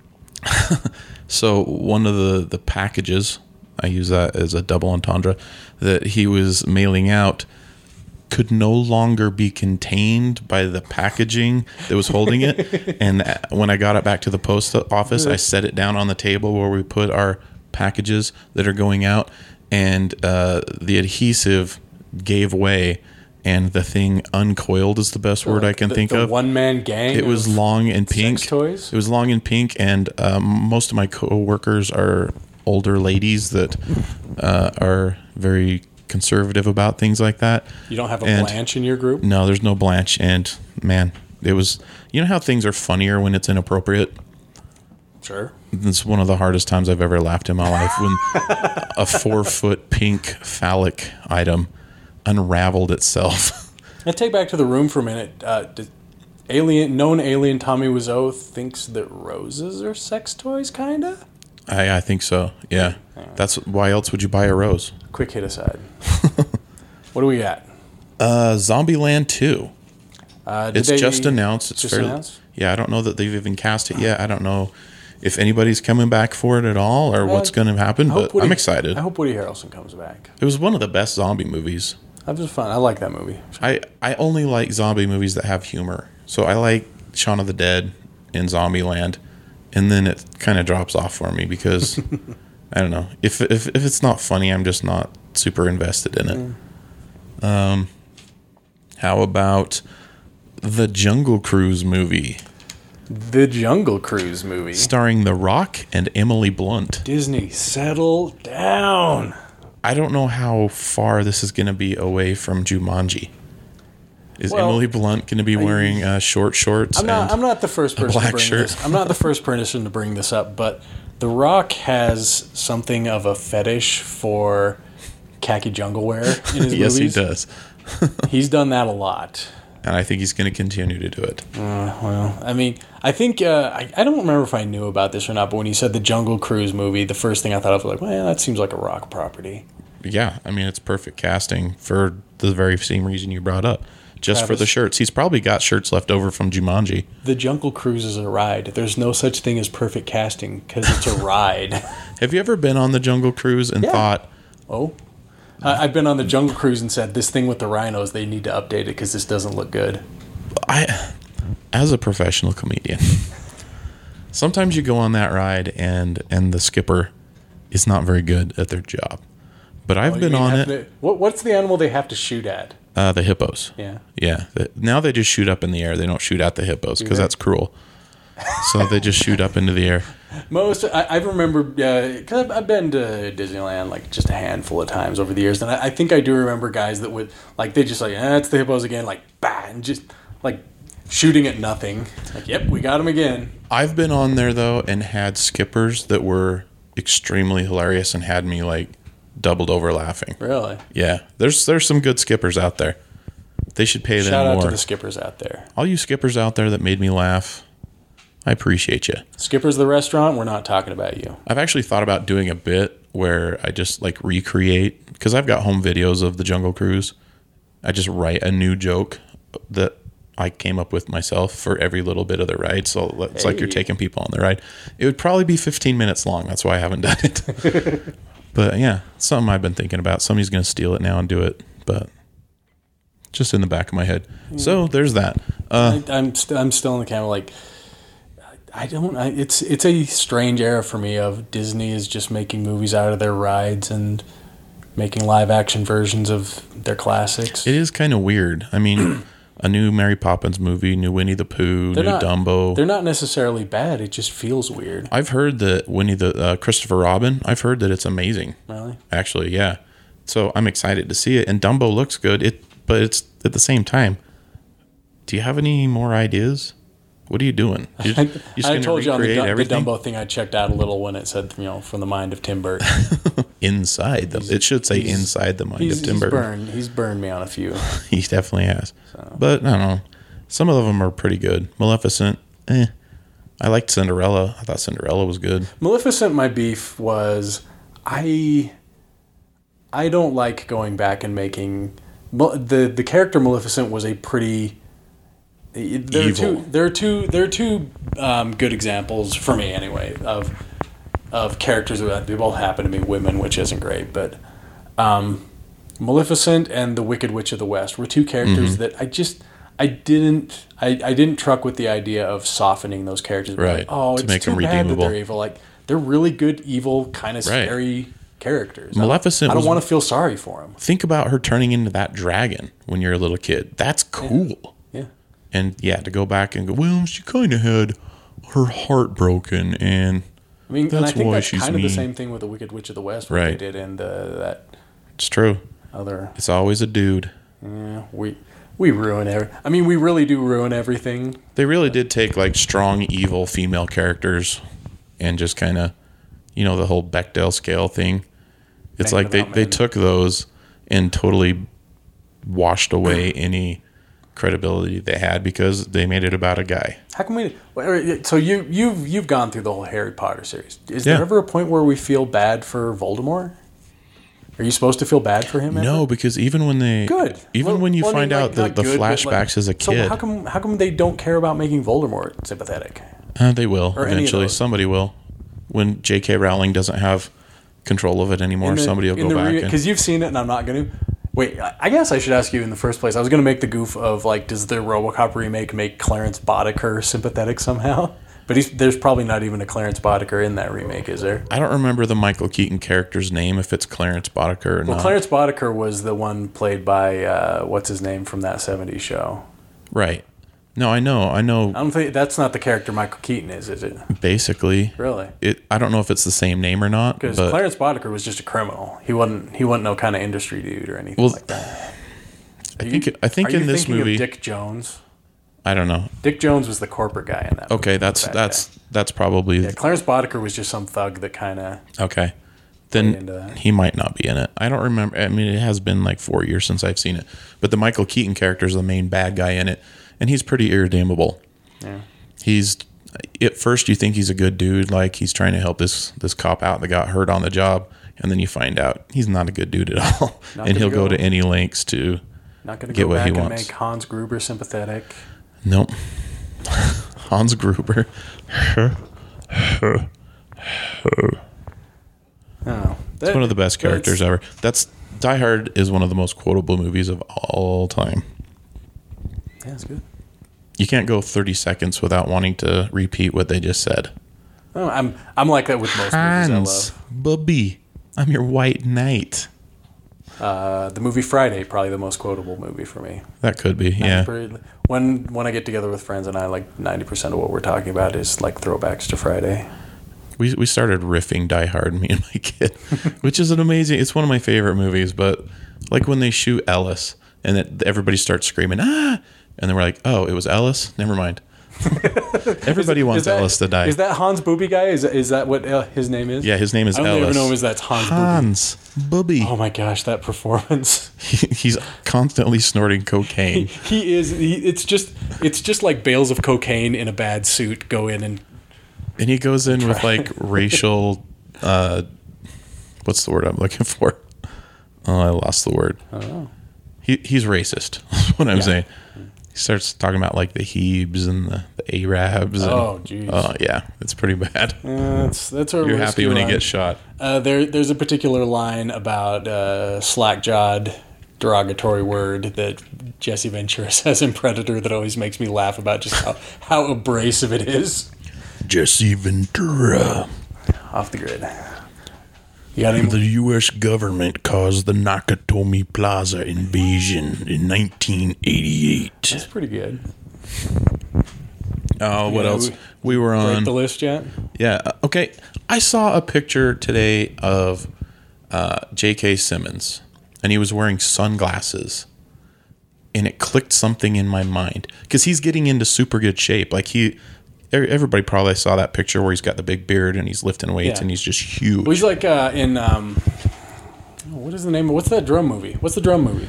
so one of the, the packages, I use that as a double entendre, that he was mailing out could no longer be contained by the packaging that was holding it. And when I got it back to the post office, I set it down on the table where we put our packages that are going out. And uh, the adhesive gave way, and the thing uncoiled is the best word I can the, think the of. One man gang. It was long and pink. Sex toys. It was long and pink, and um, most of my coworkers are older ladies that uh, are very conservative about things like that. You don't have a and Blanche in your group? No, there's no Blanche, and man, it was. You know how things are funnier when it's inappropriate. Sure. It's one of the hardest times I've ever laughed in my life when a four foot pink phallic item unraveled itself. Let's take back to the room for a minute. Uh, did alien, known alien Tommy Wiseau thinks that roses are sex toys, kinda? I, I think so. Yeah. yeah. That's why else would you buy a rose? Quick hit aside. What do we got? Uh, Zombieland two. Uh, it's they, just announced. It's just fairly, announced? Yeah, I don't know that they've even cast it yet. I don't know if anybody's coming back for it at all or uh, what's going to happen, but Woody, I'm excited. I hope Woody Harrelson comes back. It was one of the best zombie movies. That was fun. I like that movie. I, I only like zombie movies that have humor. So I like Shaun of the Dead and Zombieland, and then it kind of drops off for me because, I don't know. If, if if it's not funny, I'm just not super invested in it. Mm. Um, how about the Jungle Cruise movie? The Jungle Cruise movie. Starring The Rock and Emily Blunt. Disney, settle down. I don't know how far this is going to be away from Jumanji. Is well, Emily Blunt going to be wearing uh, short shorts? I'm not. And I'm not the first person black to bring shirt? this. I'm not the first person to bring this up, but The Rock has something of a fetish for khaki jungle wear in his yes, movies. he does. He's done that a lot. and I think he's going to continue to do it. Uh, well, I mean, I think uh, I, I don't remember if I knew about this or not, but when you said the Jungle Cruise movie, the first thing I thought of was like, well, that seems like a Rock property. Yeah, I mean, it's perfect casting for the very same reason you brought up. Just Travis, for the shirts. He's probably got shirts left over from Jumanji. The Jungle Cruise is a ride. There's no such thing as perfect casting because it's a ride. Have you ever been on the Jungle Cruise and Yeah. thought, Oh, I, I've been on the Jungle Cruise and said, this thing with the rhinos, they need to update it because this doesn't look good. I, as a professional comedian, sometimes you go on that ride and and the skipper is not very good at their job. But I've Oh, you been mean on have it. to- what, what's the animal they have to shoot at? Uh, the hippos. Yeah. Yeah. The- now they just shoot up in the air. They don't shoot at the hippos because that's cruel. So they just shoot up into the air. Most I, I remember because I've, I've been to Disneyland like just a handful of times over the years, and I, I think I do remember guys that would like they just like eh, it's the hippos again, like bah, and just like shooting at nothing. Like yep, we got him again. I've been on there though and had skippers that were extremely hilarious and had me like doubled over laughing. Really? Yeah, there's there's some good skippers out there. They should pay them Shout out more. to the skippers out there. All you skippers out there that made me laugh, I appreciate you. Skippers the restaurant. We're not talking about you. I've actually thought about doing a bit where I just like recreate because I've got home videos of the Jungle Cruise. I just write a new joke that I came up with myself for every little bit of the ride. So it's like you're Hey. taking people on the ride. It would probably be fifteen minutes long. That's why I haven't done it. But yeah, something I've been thinking about. Somebody's going to steal it now and do it, but just in the back of my head. So there's that. Uh, I, I'm st- I'm still in the camera. Like I don't. I, it's it's a strange era for me of Disney is just making movies out of their rides and making live action versions of their classics. it is kind of weird. I mean, a new Mary Poppins movie, new Winnie the Pooh, They're new not- Dumbo. They're not necessarily bad. It just feels weird. I've heard that Winnie the uh, Christopher Robin. I've heard that it's amazing. Really? Actually, yeah. So I'm excited to see it. And Dumbo looks good. It, but it's at the same time. Do you have any more ideas? What are you doing? You're, I, you're just I gonna told you on the, recreate Dum- the everything Dumbo thing. I checked out a little when it said, you know, from the mind of Tim Burton. inside. The, it should say he's- inside the mind He's, of Tim he's Burton. burned. He's burned me on a few. He definitely has. But I don't know. Some of them are pretty good. Maleficent, eh. I liked Cinderella. I thought Cinderella was good. Maleficent, my beef was I I don't like going back and making Mal- the the character Maleficent was a pretty there are Evil. two there are two there are two um, good examples for me anyway of of characters that they both happen to be women, which isn't great, but um, Maleficent and the Wicked Witch of the West were two characters Mm-hmm. that I just I didn't I, I didn't truck with the idea of softening those characters. Right. Like, oh, To it's make too them bad that redeemable. they're evil. Like they're really good, evil, kind of Right. scary characters. Maleficent I don't, I was- don't want to feel sorry for them. Think about her turning into that dragon when you're a little kid. That's cool. Yeah. And yeah, to go back and go, well, she kind of had her heart broken, and I mean, and I That's think why that's she's kind of the mean. same thing with the Wicked Witch of the West, what Right. they did in the that it's true. other. It's always a dude. Yeah, we we ruin every. I mean, we really do ruin everything. They really did take like strong, evil female characters and just kind of, you know, the whole Bechdel scale thing. It's Make like they, them out, they man. took those and totally washed away any credibility they had because they made it about a guy. How can we? well, So you you've you've gone through the whole Harry Potter series. Is Yeah. there ever a point where we feel bad for Voldemort? Are you supposed to feel bad for him? Ever? No, because even when they Good. even Well- when you well, I mean, find like, out the, not the good, but, flashbacks like- as a So kid, how come how come they don't care about making Voldemort sympathetic? uh, they will or any of eventually. those? Somebody will. When J K. Rowling doesn't have control of it anymore, somebody will go back and because you've seen it and I'm not going to. Wait, I I guess I should ask you in the first place. I was going to make the goof of like, does the RoboCop remake make Clarence Boddicker sympathetic somehow? But he's, there's probably not even a Clarence Boddicker in that remake, is there? I don't remember the Michael Keaton character's name, if it's Clarence Boddicker or Well, not. Clarence Boddicker was the one played by uh, what's his name from that seventies show. Right. No, I know. I know I don't think that's not the character Michael Keaton is, is it? basically. Really? It I don't know if it's the same name or not, Because but Clarence Boddicker was just a criminal. He wasn't. He wasn't no kind of industry dude or anything Well, like that. I think I think Are you in this thinking movie of Dick Jones? I don't know. Dick Jones was the corporate guy in that. Okay, movie, that's bad that's guy. that's probably Yeah, Clarence Boddicker was just some thug that kind of. okay. then into that. he might not be in it. I don't remember. I mean, it has been like four years since I've seen it. But the Michael Keaton character is the main bad guy in it, and he's pretty irredeemable. Yeah. He's at first you think he's a good dude, like he's trying to help this this cop out that got hurt on the job, and then you find out he's not a good dude at all, Not and he'll gonna go go- to any lengths to Not going to get go what back he and wants. make Hans Gruber sympathetic. Nope. Hans Gruber. Oh, It's one of the best characters that's- ever. That's Die Hard is one of the most quotable movies of all time. Yeah, it's good. You can't go thirty seconds without wanting to repeat what they just said. Oh, I'm I'm like that with most movies I Hans, love. Bubby, I'm your white knight. Uh, the movie Friday, probably the most quotable movie for me. That could be, yeah. When when I get together with friends and I, like ninety percent of what we're talking about is like throwbacks to Friday. We we started riffing Die Hard, me and my kid, which is an amazing. It's one of my favorite movies. But like when they shoot Ellis, and it, everybody starts screaming ah, and then we're like, oh, it was Ellis. Never mind. Everybody Is wants that- Ellis to die. Is that Hans Booby guy? Is is that what uh, his name is? Yeah, his name is I don't Ellis. even know if that's Hans, Booby. Hans Booby. Oh my gosh, that performance! He's constantly snorting cocaine. He is. He, it's just it's just like bales of cocaine in a bad suit go in and And he goes in with like racial, uh, what's the word I'm looking for? Oh, I lost the word. I don't know. He he's racist. That's what I'm Yeah. saying. He starts talking about like the Hebes and the, the Arabs. And, Oh, jeez. Oh yeah, it's pretty bad. Uh, that's that's our You're happy risky when he run. gets shot. Uh, there, there's a particular line about uh, slack-jawed, derogatory word that Jesse Ventura says in Predator that always makes me laugh about just how, how abrasive it is. Jesse Ventura. Off the grid. You got any? The U S government caused the Nakatomi Plaza invasion in nineteen eighty-eight. That's pretty good. Oh, what Yeah, else? we- We were Break on. the list yet? Yeah. uh, Okay. I saw a picture today of uh, J K. Simmons, and he was wearing sunglasses, and it clicked something in my mind because he's getting into super good shape. Like he, e- everybody probably saw that picture where he's got the big beard and he's lifting weights Yeah. and he's just huge. Well, he's like uh, in um, oh, what is the name of what's that drum movie? What's the drum movie?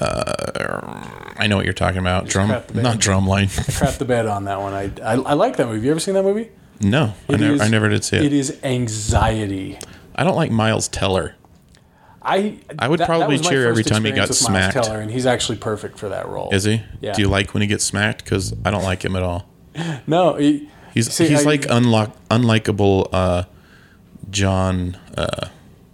I know what you're talking about. Drum, crap the band. not Drumline. I crapped the bed on that one. I, I I like that movie. You ever seen that movie? No, I It never, is- I never did see it. It is anxiety. I don't like Miles Teller. I I would probably was my cheer every first time he got experience with Miles smacked. Teller, and he's actually perfect for that role. Is he? Yeah. Do you like when he gets smacked? Because I don't like him at all. No, he, He's see, he's I- like unlock unlikable uh, John. Uh,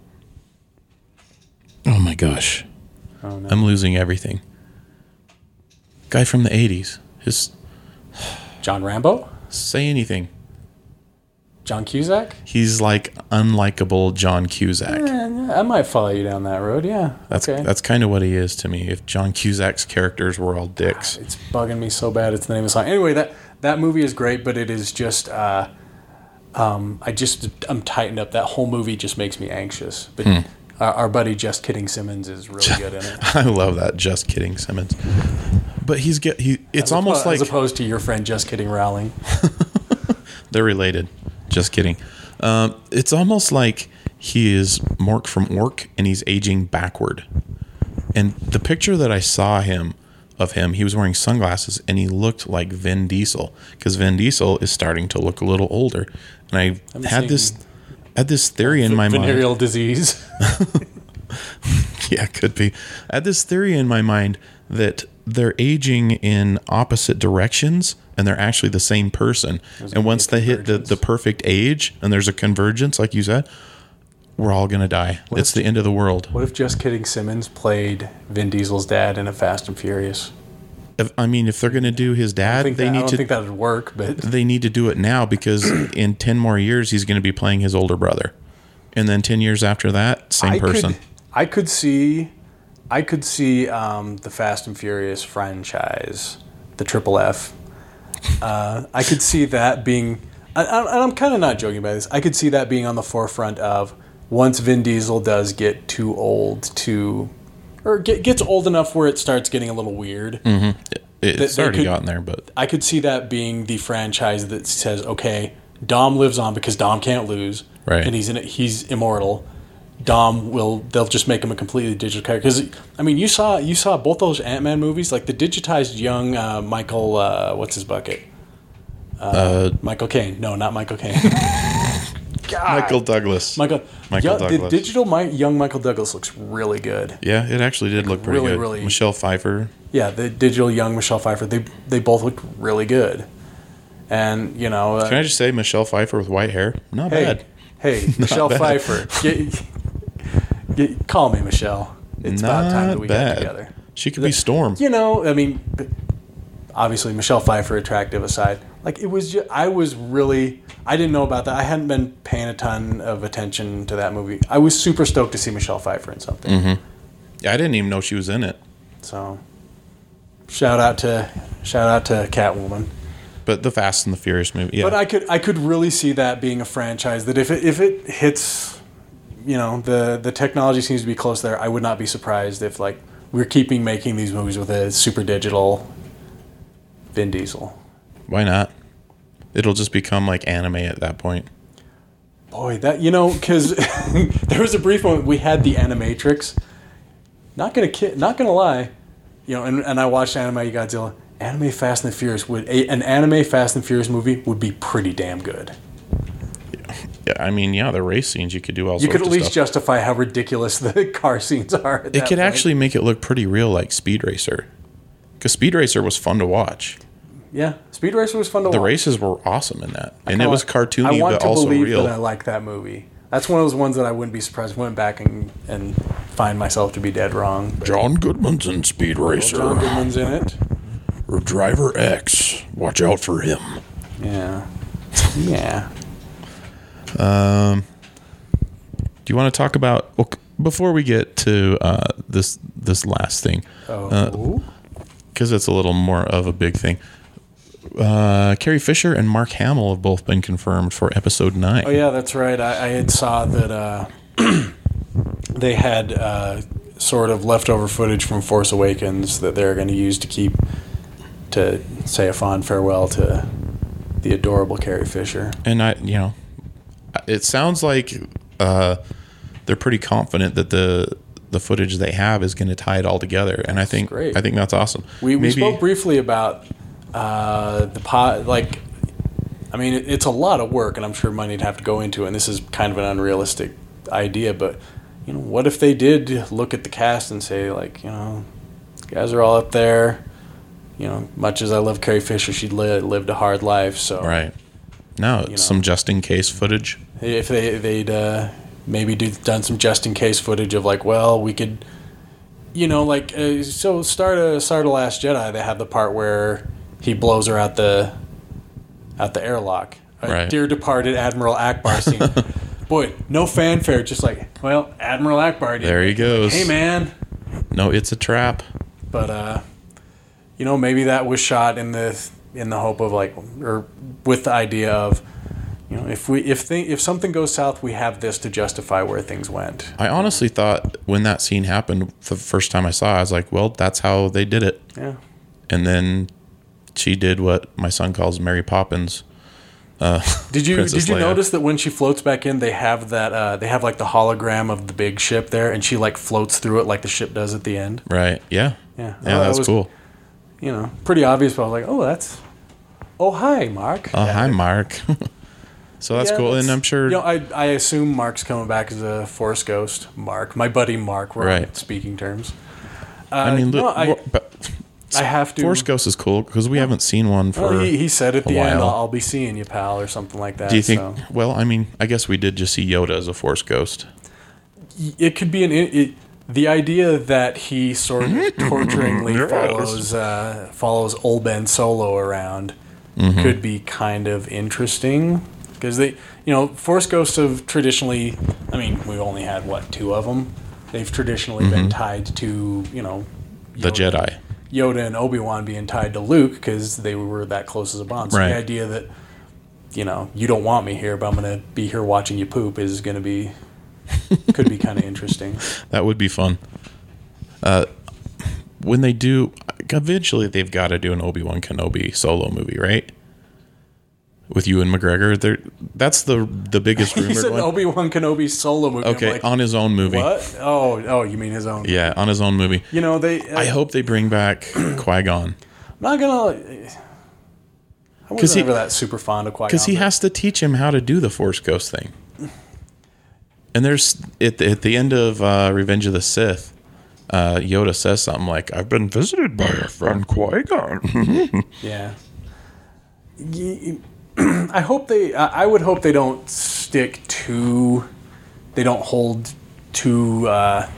oh my gosh, Oh, no. I'm losing everything. Guy from the eighties. His John Rambo, say anything. John Cusack. He's like unlikable John Cusack. Eh, I might follow you down that road. Yeah, That's okay. that's kind of what he is to me. If John Cusack's characters were all dicks. It's bugging me so bad. It's the name of the song. Anyway, that that movie is great, but it is just. Uh, um, I just I'm tightened up. That whole movie just makes me anxious. But Hmm. our, our buddy Just Kidding Simmons is really good in it. I love that. Just kidding, Simmons. But he's get he. It's As oppo- almost like as opposed to your friend Just Kidding Rowling. they're related. Just kidding. Um, it's almost like he is Mork from Ork and he's aging backward. And the picture that I saw him of him, he was wearing sunglasses and he looked like Vin Diesel because Vin Diesel is starting to look a little older. And I I'm had this seeing had this theory in my mind. Venereal disease. Yeah, could be. I had this theory in my mind that they're aging in opposite directions and they're actually the same person. There's And gonna once be a they hit the, convergence. the perfect age and there's a convergence, like you said, we're all going to die. it's the end of the world. What if Just Kidding Simmons played Vin Diesel's dad in a Fast and Furious? If, I mean, if they're going to do his I dad, think they that, I need don't to think that would work, but they need to do it now because in ten more years he's going to be playing his older brother. And then ten years after that, same I person. Could, I could see, I could see um, the Fast and Furious franchise, the Triple F. Uh, I could see that being, and I- I'm kind of not joking about this. I could see that being on the forefront of once Vin Diesel does get too old to, or get, gets old enough where it starts getting a little weird. Mm-hmm. It, it's they already could- gotten there, but I could see that being the franchise that says, okay, Dom lives on because Dom can't lose, Right. and he's in, he's immortal. Dom will they'll just make him a completely digital character. Because I mean, you saw you saw both those Ant-Man movies, like the digitized young uh, Michael. Uh, what's his bucket? Uh, uh, Michael Caine. No, not Michael Caine. Michael Douglas. Michael. Michael yeah, Douglas. The digital My, young Michael Douglas looks really good. Yeah, it actually did look pretty really, good. really- Michelle Pfeiffer. Yeah, the digital young Michelle Pfeiffer. They they both looked really good. And you know, uh, Can I just say Michelle Pfeiffer with white hair? Not hey, bad. hey, Michelle bad. Pfeiffer, get, get, call me Michelle. It's about time that Not we bad. get together. She could be Storm. You know, I mean, obviously Michelle Pfeiffer attractive aside, like it was just, I was really I didn't know about that. I hadn't been paying a ton of attention to that movie. I was super stoked to see Michelle Pfeiffer in something. Mm-hmm. Yeah, I didn't even know she was in it. So shout out to shout out to Catwoman. But the Fast and the Furious movie, yeah. But I could I could really see that being a franchise that if it, if it hits, you know, the the technology seems to be close there. I would not be surprised if like we're keeping making these movies with a super digital Vin Diesel. Why not? It'll just become like anime at that point. Boy, that you know, because there was a brief moment we had the Animatrix. Not gonna ki- not gonna lie, you know, and, and I watched Anime Godzilla. Anime Fast and the Furious would a, an anime Fast and Furious movie would be pretty damn good. Yeah, I mean, yeah, the race scenes you could do all You sorts could at of least stuff. justify how ridiculous the car scenes are. At It that could point. actually make it look pretty real, like Speed Racer, because Speed Racer was fun to watch. Yeah, Speed Racer was fun to The watch. races were awesome in that, and I it was like- cartoony I want but to also believe real. that I like that movie. That's one of those ones that I wouldn't be surprised if I went back and, and find myself to be dead wrong. But John Goodman's in Speed Racer. John Goodman's in it. Or Driver X. Watch out for him. Yeah. Yeah. Um, do you want to talk about well, before we get to uh, this this last thing? Oh. Because it's a little more of a big thing. Uh, Carrie Fisher and Mark Hamill have both been confirmed for episode nine. Oh yeah, that's right. I, I had saw that uh, they had uh, sort of leftover footage from Force Awakens that they're going to use to keep to say a fond farewell to the adorable Carrie Fisher. And I, you know, it sounds like uh, they're pretty confident that the the footage they have is going to tie it all together. And I think great. I think that's awesome. We, we Maybe- spoke briefly about uh, the pot. Like, I mean, it, it's a lot of work, and I'm sure money'd have to go into it. And this is kind of an unrealistic idea, but you know, what if they did look at the cast and say, like, you know, you guys are all up there. You know, much as I love Carrie Fisher, she li- lived a hard life. So Right. No, know. some just in case footage. if they they'd uh, maybe do done some just in case footage of like, well, we could, you know, like uh, so start a start a Last Jedi. They have the part where he blows her out the out the airlock. A Right. Dear departed Admiral Akbar scene. Boy, no fanfare. Just like, well, Admiral Akbar. Did. There he goes. Hey, man. No, it's a trap. But uh, you know, maybe that was shot in the in the hope of like, or with the idea of, you know, if we if they, if something goes south, we have this to justify where things went. I honestly thought when that scene happened the first time I saw it, I was like, well, that's how they did it. Yeah. And then she did what my son calls Mary Poppins. Uh, Did you Princess did you Leia. notice that when she floats back in, they have that uh, they have like the hologram of the big ship there, and she like floats through it like the ship does at the end. Right. Yeah. Yeah. Yeah, Oh, that that's was, cool. You know, pretty obvious, but I was like, oh, that's. Oh, hi, Mark. Oh, hi, Mark. So that's Yeah, cool. And that's- I'm sure. You know, I I assume Mark's coming back as a Force ghost. Mark, my buddy Mark. We're on Right. speaking terms. Uh, I mean, no, look, I, what- but I have to. Force Ghost is cool because we haven't seen one for. Well, he, he said at a the end, while. I'll, I'll be seeing you, pal, or something like that. Do you think? So. Well, I mean, I guess we did just see Yoda as a Force Ghost. It could be an. It, the idea that he sort of torturingly Yes. follows uh, follows Old Ben Solo around Mm-hmm. could be kind of interesting because they, you know, Force Ghosts have traditionally. I mean, we've only had what two of them. They've traditionally been tied to, you know, Mm-hmm. The Jedi. Yoda and Obi-Wan being tied to Luke because they were that close as a bond. So Right. the idea that, you know, you don't want me here, but I'm going to be here watching you poop is going to be, could be kind of interesting. That would be fun. Uh, when they do, eventually they've got to do an Obi-Wan Kenobi solo movie, right? with Ewan McGregor. There, that's the the biggest He rumored said one. Obi-Wan Kenobi's solo movie. Okay, I'm like, on his own movie. what? Oh, oh, you mean his own? Yeah, on his own movie. You know they. Uh, I hope they bring back Qui-Gon. I'm not gonna. I wasn't he, ever that super fond of Qui-Gon. Because he but- has to teach him how to do the Force Ghost thing. And there's at the, at the end of uh, Revenge of the Sith, uh, Yoda says something like, "I've been visited by a friend Qui-Gon." Yeah. Ye- I hope they. I I would hope they don't stick to. They don't hold to. Uh,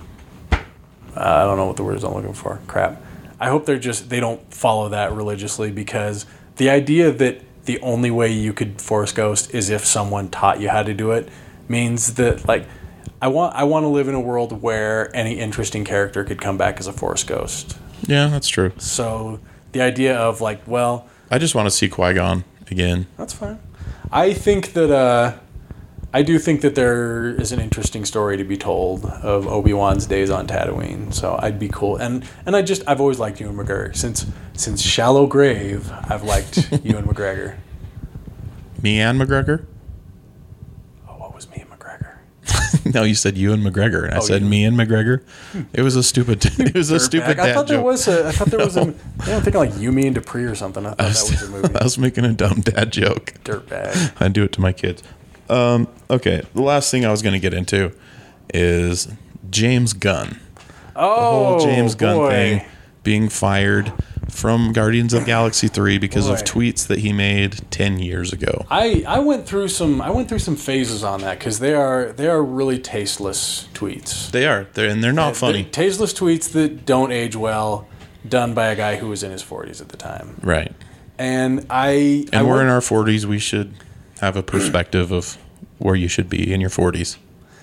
I don't know what the word is I'm looking for. Crap. I hope they're just. They don't follow that religiously, because the idea that the only way you could Force Ghost is if someone taught you how to do it means that, like, I want. I want to live in a world where any interesting character could come back as a Force Ghost. Yeah, that's true. So the idea of, like, well. I just want to see Qui-Gon again. That's fine. I think that uh, I do think that there is an interesting story to be told of Obi-Wan's days on Tatooine. So I'd be cool, and and I just I've always liked Ewan McGregor since since Shallow Grave. I've liked Ewan McGregor. Me and McGregor? Oh, what was me and McGregor? No, you said Ewan McGregor, and I Oh, said Ewan. me and McGregor. It was a stupid. It was a stupid Dirtbag. I dad thought there joke. was a. I thought there was a. No. Yeah, I'm thinking like You, Me, and Dupree or something. I thought that was a movie. I was making a dumb dad joke. Dirtbag. I do it to my kids. Um, okay, the last thing I was going to get into is James Gunn. Oh, The whole James Gunn boy. thing being fired from Guardians of the Galaxy three because of Boy. tweets that he made ten years ago. I, I went through some I went through some phases on that because they are they are really tasteless tweets. They are, they're, and they're not funny. They're tasteless tweets that don't age well, done by a guy who was in his forties at the time. Right. And I And I we're went, in our forties. We should have a perspective of where you should be in your forties.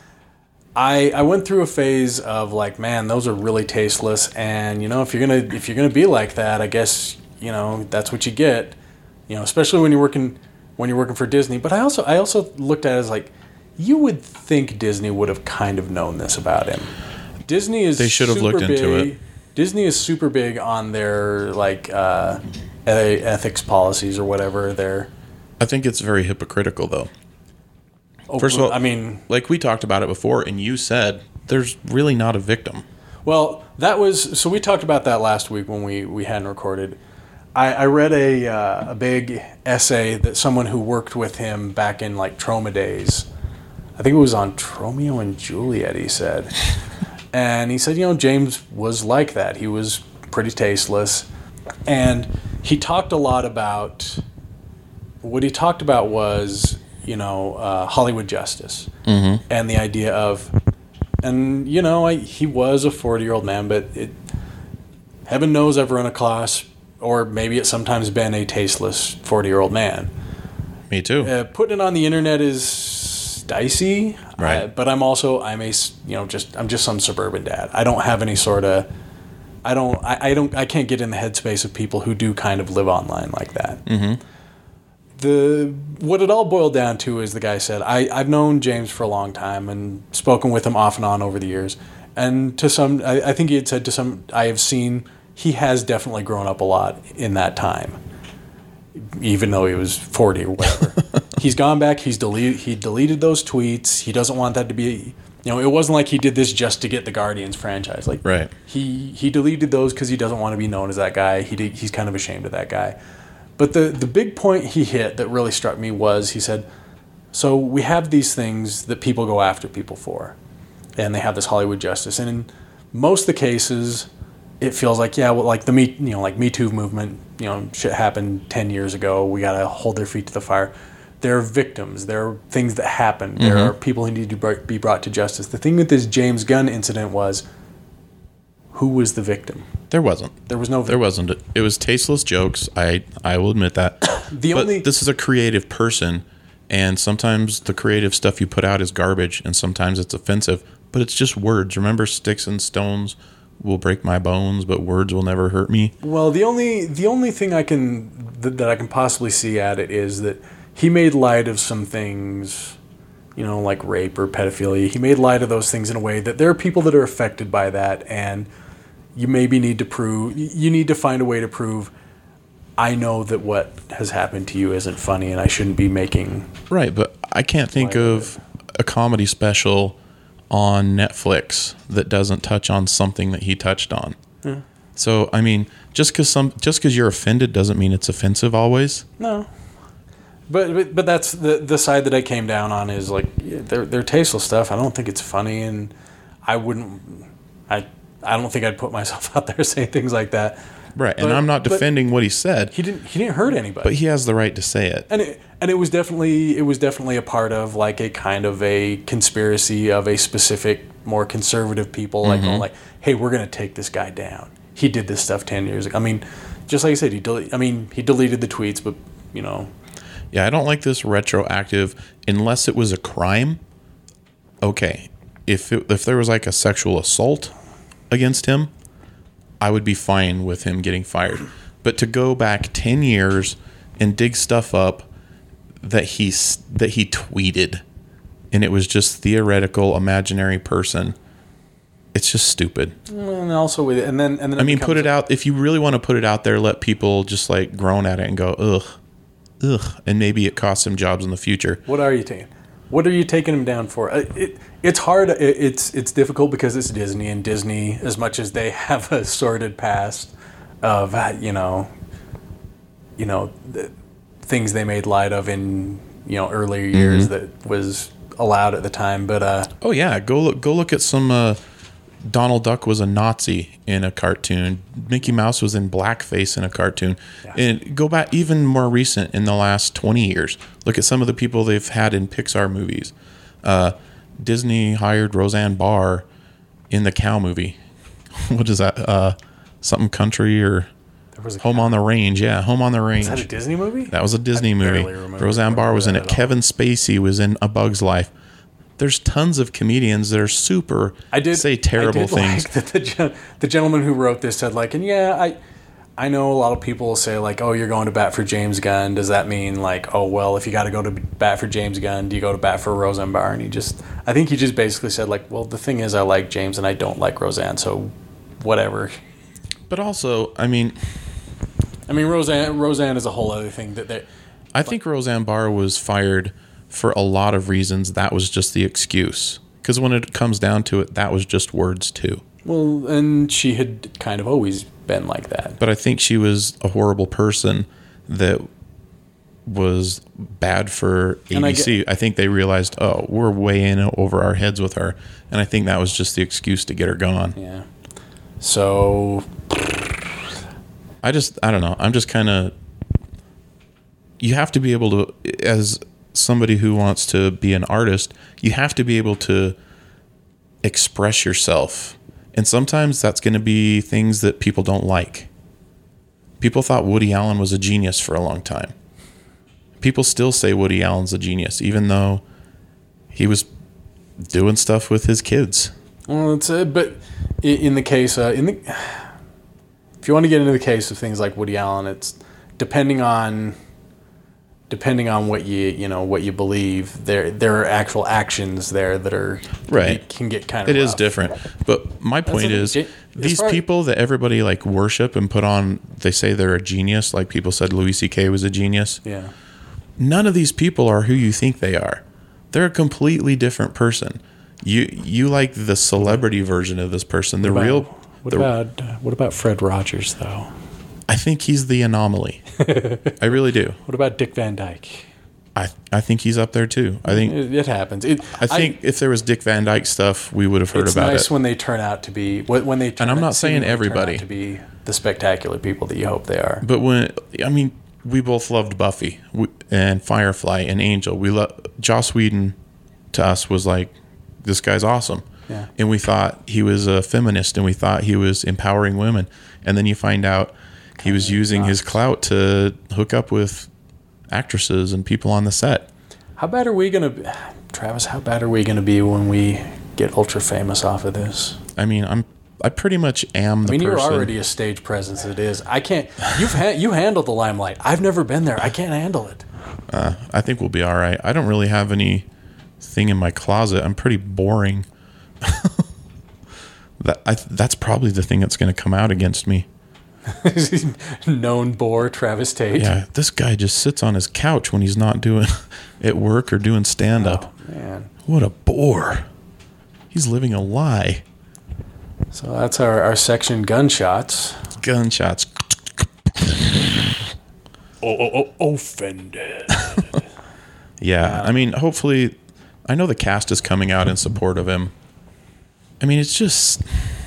I I went through a phase of like, man, those are really tasteless. And you know, if you're gonna if you're gonna be like that, I guess you know that's what you get. You know, especially when you're working when you're working for Disney. But I also I also looked at it as like, you would think Disney would have kind of known this about him. Disney is They should have super looked into big- it. Disney is super big on their like uh, e- ethics policies or whatever. Their I think it's very hypocritical, though. oh, First of all, I mean, like we talked about it before, and you said there's really not a victim. well, that was so we talked about that last week when we we hadn't recorded. I, I read a uh, a big essay that someone who worked with him back in like Troma days. I think it was on Tromeo and Juliet. He said, and he said, you know, James was like that. He was pretty tasteless, and he talked a lot about. What he talked about was, you know, uh, Hollywood justice Mm-hmm. and the idea of, and you know, I, he was a forty-year-old man, but it, heaven knows I've run a class, or maybe it's sometimes been a tasteless forty-year-old man. Me too. Uh, putting it on the internet is dicey, Right. I- but I'm also I'm a s- you know just I'm just some suburban dad. I don't have any sort of. I don't. I, I don't. I can't get in the headspace of people who do kind of live online like that. Mm-hmm. The what it all boiled down to is the guy said, I, I've known James for a long time and spoken with him off and on over the years. And to some, I, I think he had said to some, I have seen he has definitely grown up a lot in that time, even though he was forty or whatever. He's gone back. He's deleted. He deleted those tweets. He doesn't want that to be. You know, it wasn't like he did this just to get the Guardians franchise. Like Right. he he deleted those because he doesn't want to be known as that guy. He did, he's kind of ashamed of that guy. But the, the big point he hit that really struck me was he said, so we have these things that people go after people for, and they have this Hollywood justice. And in most of the cases, it feels like, yeah, well, like the Me, you know, like Me Too movement, you know, shit happened ten years ago. We got to hold their feet to the fire. There are victims. There are things that happened. There are people who need to be brought to justice. The thing with this James Gunn incident was, who was the victim? There wasn't. There was no There victim. wasn't. It was tasteless jokes. I I will admit that. The but only this is a creative person, and sometimes the creative stuff you put out is garbage, and sometimes it's offensive. But it's just words. Remember, sticks and stones will break my bones, but words will never hurt me. Well, the only the only thing I can th- that I can possibly see at it is that he made light of some things, you know, like rape or pedophilia. He made light of those things in a way that there are people that are affected by that, and you maybe need to prove you need to find a way to prove I know that what has happened to you isn't funny, and I shouldn't be making right. But I can't think of a comedy special on Netflix that doesn't touch on something that he touched on. Yeah. So I mean, just because some just because you're offended doesn't mean it's offensive always. No. But, but but that's the the side that I came down on is like they're they're tasteful stuff. I don't think it's funny, and I wouldn't. I I don't think I'd put myself out there saying things like that. Right, but, and I'm not defending what he said. He didn't he didn't hurt anybody. But he has the right to say it. And it and it was definitely it was definitely a part of like a kind of a conspiracy of a specific more conservative people like mm-hmm. going like, hey, we're gonna take this guy down. He did this stuff ten years ago. I mean, just like I said, he delete. I mean, he deleted the tweets, but you know. Yeah, I don't like this retroactive unless it was a crime. Okay, if it, if there was like a sexual assault against him, I would be fine with him getting fired. But to go back ten years and dig stuff up that he that he tweeted, and it was just theoretical, imaginary person, it's just stupid. And also with it, and then and then I mean, put it out if you really want to put it out there. Let people just like groan at it and go, ugh. Ugh, and maybe it costs him jobs in the future. What are you taking? What are you taking him down for? It, it, it's hard. It, it's it's difficult because it's Disney, and Disney, as much as they have a sordid past of you know, you know, the things they made light of in you know earlier years mm-hmm. that was allowed at the time. But uh, oh yeah, go look go look at some. Uh, Donald Duck was a Nazi in a cartoon. Mickey Mouse was in blackface in a cartoon. Yeah. And go back even more recent in the last twenty years. Look at some of the people they've had in Pixar movies. Uh, Disney hired Roseanne Barr in the Cow movie. What is that? Uh, something country or there was a Home cow. on the Range. Yeah, Home on the Range. Was that a Disney movie? That was a Disney I movie. Roseanne Barr was in it. Kevin Spacey was in A Bug's Life. There's tons of comedians that are super I did, say terrible I did things. Like that the, the gentleman who wrote this said like, and yeah, I I know a lot of people say like, oh, you're going to bat for James Gunn. Does that mean like, oh, well, if you got to go to bat for James Gunn, do you go to bat for Roseanne Barr? And he just, I think he just basically said like, well, the thing is I like James and I don't like Roseanne, so whatever. But also, I mean, I mean Roseanne Roseanne is a whole other thing that they. I think Roseanne Barr was fired for a lot of reasons. That was just the excuse. Because when it comes down to it, that was just words too. Well, and she had kind of always been like that. But I think she was a horrible person that was bad for A B C. I, get, I think they realized, oh, we're way in over our heads with her. And I think that was just the excuse to get her gone. Yeah. So I just, I don't know. I'm just kind of, you have to be able to, as somebody who wants to be an artist, you have to be able to express yourself. And sometimes that's going to be things that people don't like. People thought Woody Allen was a genius for a long time. People still say Woody Allen's a genius, even though he was doing stuff with his kids. Well, it's uh, but in the case, uh, in the if you want to get into the case of things like Woody Allen, it's depending on depending on what you you know what you believe. There there are actual actions there that are right can get kind of. It rough. is different, but my point is it, these people that everybody like worship and put on. They say they're a genius. Like people said, Louis C K was a genius. Yeah. None of these people are who you think they are. They're a completely different person. You you like the celebrity version of this person. The what about, real. What the, about uh, what about Fred Rogers though? I think he's the anomaly. I really do. What about Dick Van Dyke? I I think he's up there too. I think it, it happens. It, I think I, if there was Dick Van Dyke stuff, we would have heard it's about nice it. when they turn out to be when they. Turn and I'm not out, saying everybody turn out to be the spectacular people that you hope they are. But when I mean, we both loved Buffy and Firefly and Angel. We love Joss Whedon. To us, was like, this guy's awesome. Yeah. And we thought he was a feminist, and we thought he was empowering women. And then you find out he was using his clout to hook up with actresses and people on the set. How bad are we going to, Travis, how bad are we going to be when we get ultra famous off of this? I mean, I'm, I pretty much am the person. I mean, person. You're already a stage presence as it is. I can't, you've ha- you handled the limelight. I've never been there. I can't handle it. Uh, I think we'll be all right. I don't really have any thing in my closet. I'm pretty boring. that I, that's probably the thing that's going to come out against me. Known bore, Travis Tate. Yeah, this guy just sits on his couch when he's not doing at work or doing stand-up. Oh, man. What a bore. He's living a lie. So that's our, our section, gunshots. Gunshots. Oh, oh, oh offended. Yeah, I mean, hopefully, I know the cast is coming out in support of him. I mean, it's just,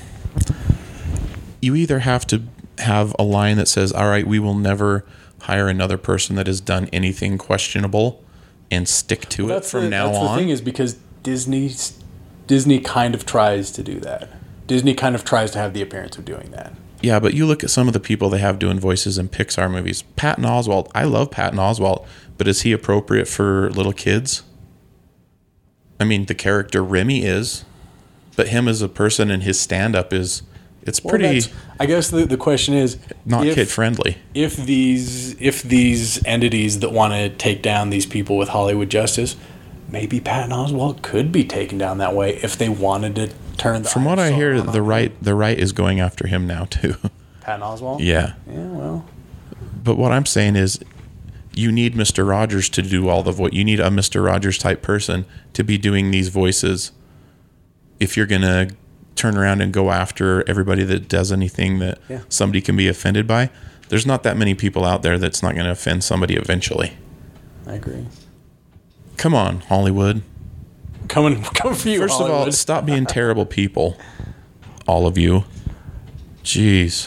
you either have to have a line that says, all right, we will never hire another person that has done anything questionable and stick to well, it from the, now that's on. The thing is because Disney, Disney kind of tries to do that. Disney kind of tries to have the appearance of doing that. Yeah, but you look at some of the people they have doing voices in Pixar movies. Patton Oswalt. I love Patton Oswalt, but is he appropriate for little kids? I mean, the character Remy is, but him as a person and his stand-up is, it's Well, pretty that's- I guess the, the question is not if, kid-friendly. If these if these entities that want to take down these people with Hollywood justice, maybe Patton Oswalt could be taken down that way if they wanted to turn the From what I eyes hear, on the him. right the right is going after him now too. Patton Oswalt? Yeah. Yeah, well. But what I'm saying is you need Mister Rogers to do all the voice. You need a Mister Rogers type person to be doing these voices if you're going to turn around and go after everybody that does anything that Yeah. somebody can be offended by. There's not that many people out there that's not going to offend somebody eventually. I agree. Come on, Hollywood. Coming, coming for you, First of all, Hollywood. stop being terrible people. All of you. Jeez.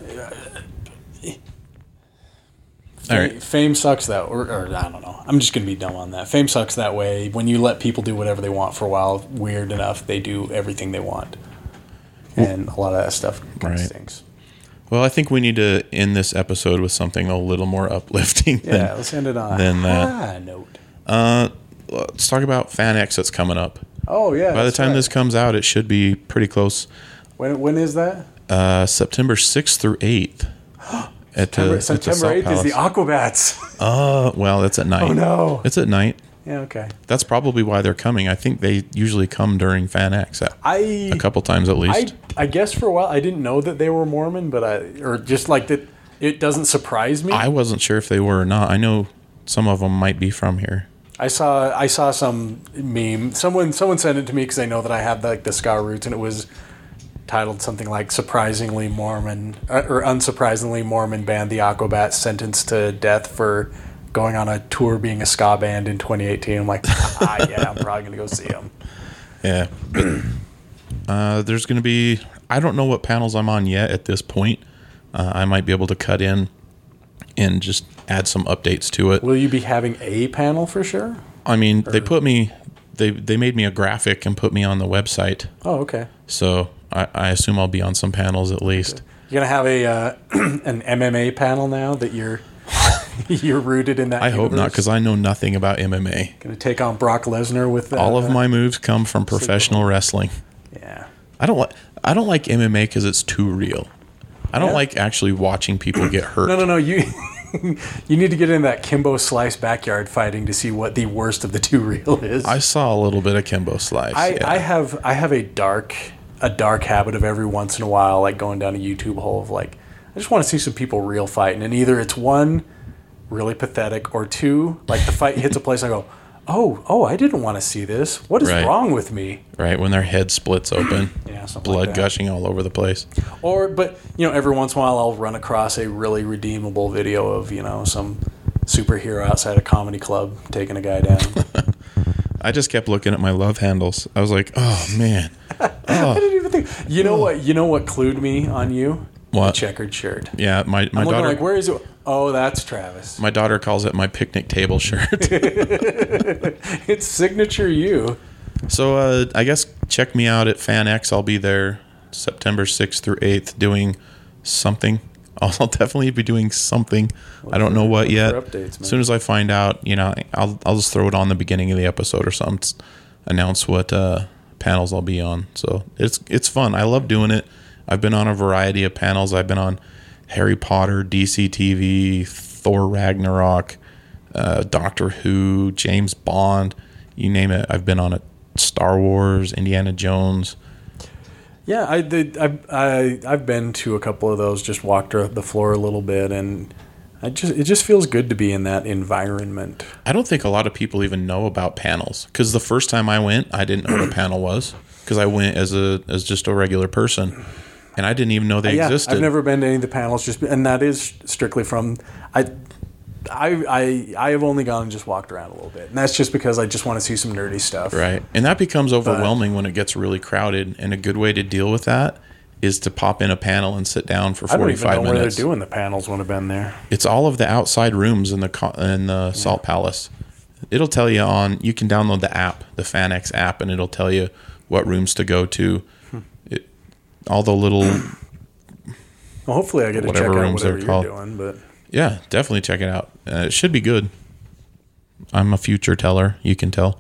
All right. Fame sucks that, or, or I don't know. I'm just gonna be dumb on that. Fame sucks that way. When you let people do whatever they want for a while, weird enough, they do everything they want, and a lot of that stuff kind of Right. stinks. Well, I think we need to end this episode with something a little more uplifting Yeah, than, let's end it on than a that. high note. Uh, let's talk about FanX that's coming up. Oh yeah. By the that's time right. this comes out, it should be pretty close. when when is that? Uh, September sixth through eighth. At the, September, at the September Salt eighth is the Palace. Aquabats. Uh, well, that's at night. Oh no. It's at night. Yeah. Okay. That's probably why they're coming. I think they usually come during FanX a, I a couple times at least. I I guess for a while I didn't know that they were Mormon, but I or just like that it doesn't surprise me. I wasn't sure if they were or not. I know some of them might be from here. I saw I saw some meme. Someone someone sent it to me because they know that I have like the ska roots, and it was titled something like "Surprisingly Mormon" uh, or "Unsurprisingly Mormon Band the Aquabats sentenced to death for going on a tour being a ska band in twenty eighteen." I'm like, ah, yeah, I'm probably gonna go see them. Yeah. uh, there's going to be, I don't know what panels I'm on yet at this point. Uh, I might be able to cut in and just add some updates to it. Will you be having a panel for sure? I mean, they put me, they they made me a graphic and put me on the website. Oh, okay. So I, I assume I'll be on some panels at least. You're gonna have a uh, an M M A panel now that you're you're rooted in that. I hope not, universe? because I know nothing about M M A. Gonna take on Brock Lesnar with that. All of uh, my moves come from professional wrestling. Yeah. I don't like I don't like M M A because it's too real. I don't Yeah? like actually watching people get hurt. No, no, no. You you need to get in that Kimbo Slice backyard fighting to see what the worst of the two real is. I saw a little bit of Kimbo Slice. I, yeah. I have I have a dark a dark habit of every once in a while, like going down a YouTube hole of like, I just want to see some people real fighting, and either it's one really pathetic or two, like the fight hits a place and I go, oh oh I didn't want to see this. What is Right. wrong with me? Right, when their head splits open, Yeah, something blood like that. gushing all over the place. Or but you know every once in a while I'll run across a really redeemable video of you know some superhero outside a comedy club taking a guy down. I just kept looking at my love handles. I was like, oh man, I didn't even think. You know what? You know what clued me on you? What? The checkered shirt. yeah. My my I'm looking daughter, like, where is it? Oh, that's Travis. my daughter calls it my picnic table shirt. It's signature you. So uh, I guess check me out at FanX. I'll be there September sixth through eighth doing something. I'll definitely be doing something. I don't know what Look yet. for updates, man. As soon as I find out, you know, I'll I'll just throw it on the beginning of the episode or something. Just announce what uh, panels I'll be on. So it's it's fun. I love doing it. I've been on a variety of panels. I've been on Harry Potter, D C T V, Thor Ragnarok, uh, Doctor Who, James Bond, you name it. I've been on it. Star Wars, Indiana Jones. Yeah, I did. I, I I've been to a couple of those. Just walked the floor a little bit, and I just it just feels good to be in that environment. I don't think a lot of people even know about panels, because the first time I went, I didn't know what a panel was, because I went as a as just a regular person, and I didn't even know they yeah, existed. I've never been to any of the panels, just and that is strictly from I. I, I I have only gone and just walked around a little bit, and that's just because I just want to see some nerdy stuff. Right, and that becomes overwhelming but, when it gets really crowded. And a good way to deal with that is to pop in a panel and sit down for forty-five minutes. I don't even know minutes. Where they're doing the panels when I've been there. It's all of the outside rooms in the in the yeah. Salt Palace. It'll tell you on. You can download the app, the FanX app, and it'll tell you what rooms to go to. Hmm. It, all the little. Well, hopefully, I get to check out whatever you're called. doing, but. Yeah, definitely check it out. Uh, it should be good. I'm a future teller. You can tell.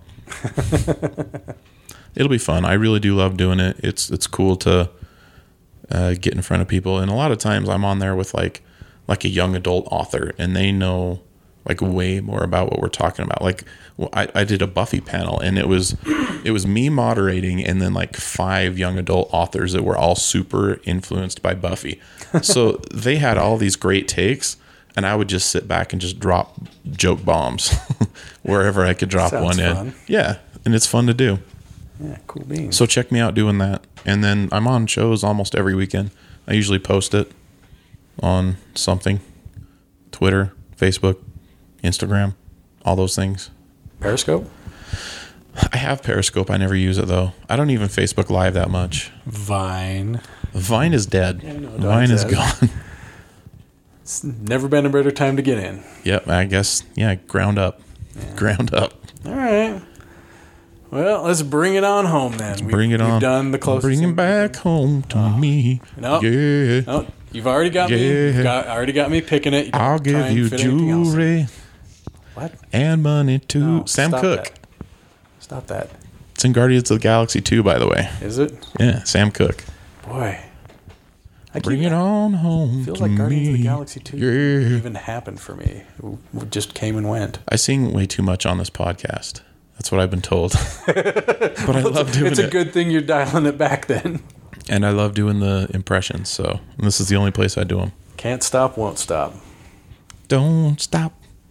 It'll be fun. I really do love doing it. It's it's cool to uh, get in front of people, and a lot of times I'm on there with like like a young adult author, and they know like way more about what we're talking about. Like well, I, I did a Buffy panel, and it was it was me moderating, and then like five young adult authors that were all super influenced by Buffy. So they had all these great takes. And I would just sit back and just drop joke bombs wherever I could drop Sounds one in. Fun. Yeah, and it's fun to do. Yeah, cool beans. So check me out doing that. And then I'm on shows almost every weekend. I usually post it on something. Twitter, Facebook, Instagram, all those things. Periscope? I have Periscope. I never use it, though. I don't even Facebook Live that much. Vine. Vine is dead. Yeah, no, Vine is gone. It's never been a better time to get in. Yep, I guess, yeah, ground up. Yeah. Ground up. All right. Well, let's bring it on home then. Let's bring it we've, on. We've done the closest. Bring it back home to oh. me. No. Yeah. No, you've already got yeah. me. You've got, already got me picking it. You I'll give you jewelry. What? And money too. No, Sam stop Cooke. That. Stop that. It's in Guardians of the Galaxy two, by the way. Is it? Yeah, Sam Cooke. Boy. I Bring it on home. Feels to like Guardians me. of the Galaxy two yeah. even happened for me. It just came and went. I sing way too much on this podcast. That's what I've been told. But I love doing it. It's a good thing you're dialing it back then. And I love doing the impressions. So this is the only place I do them. Can't stop, won't stop. Don't stop.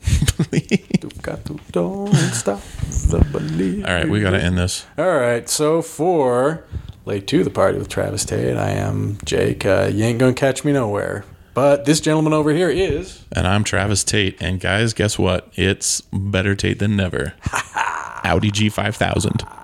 Don't stop. All right, we got to end this. All right, so for Late to the Party with Travis Tate, I am Jake. Uh, you ain't gonna catch me nowhere. But this gentleman over here is... And I'm Travis Tate. And guys, guess what? It's better Tate than never. Audi G five thousand.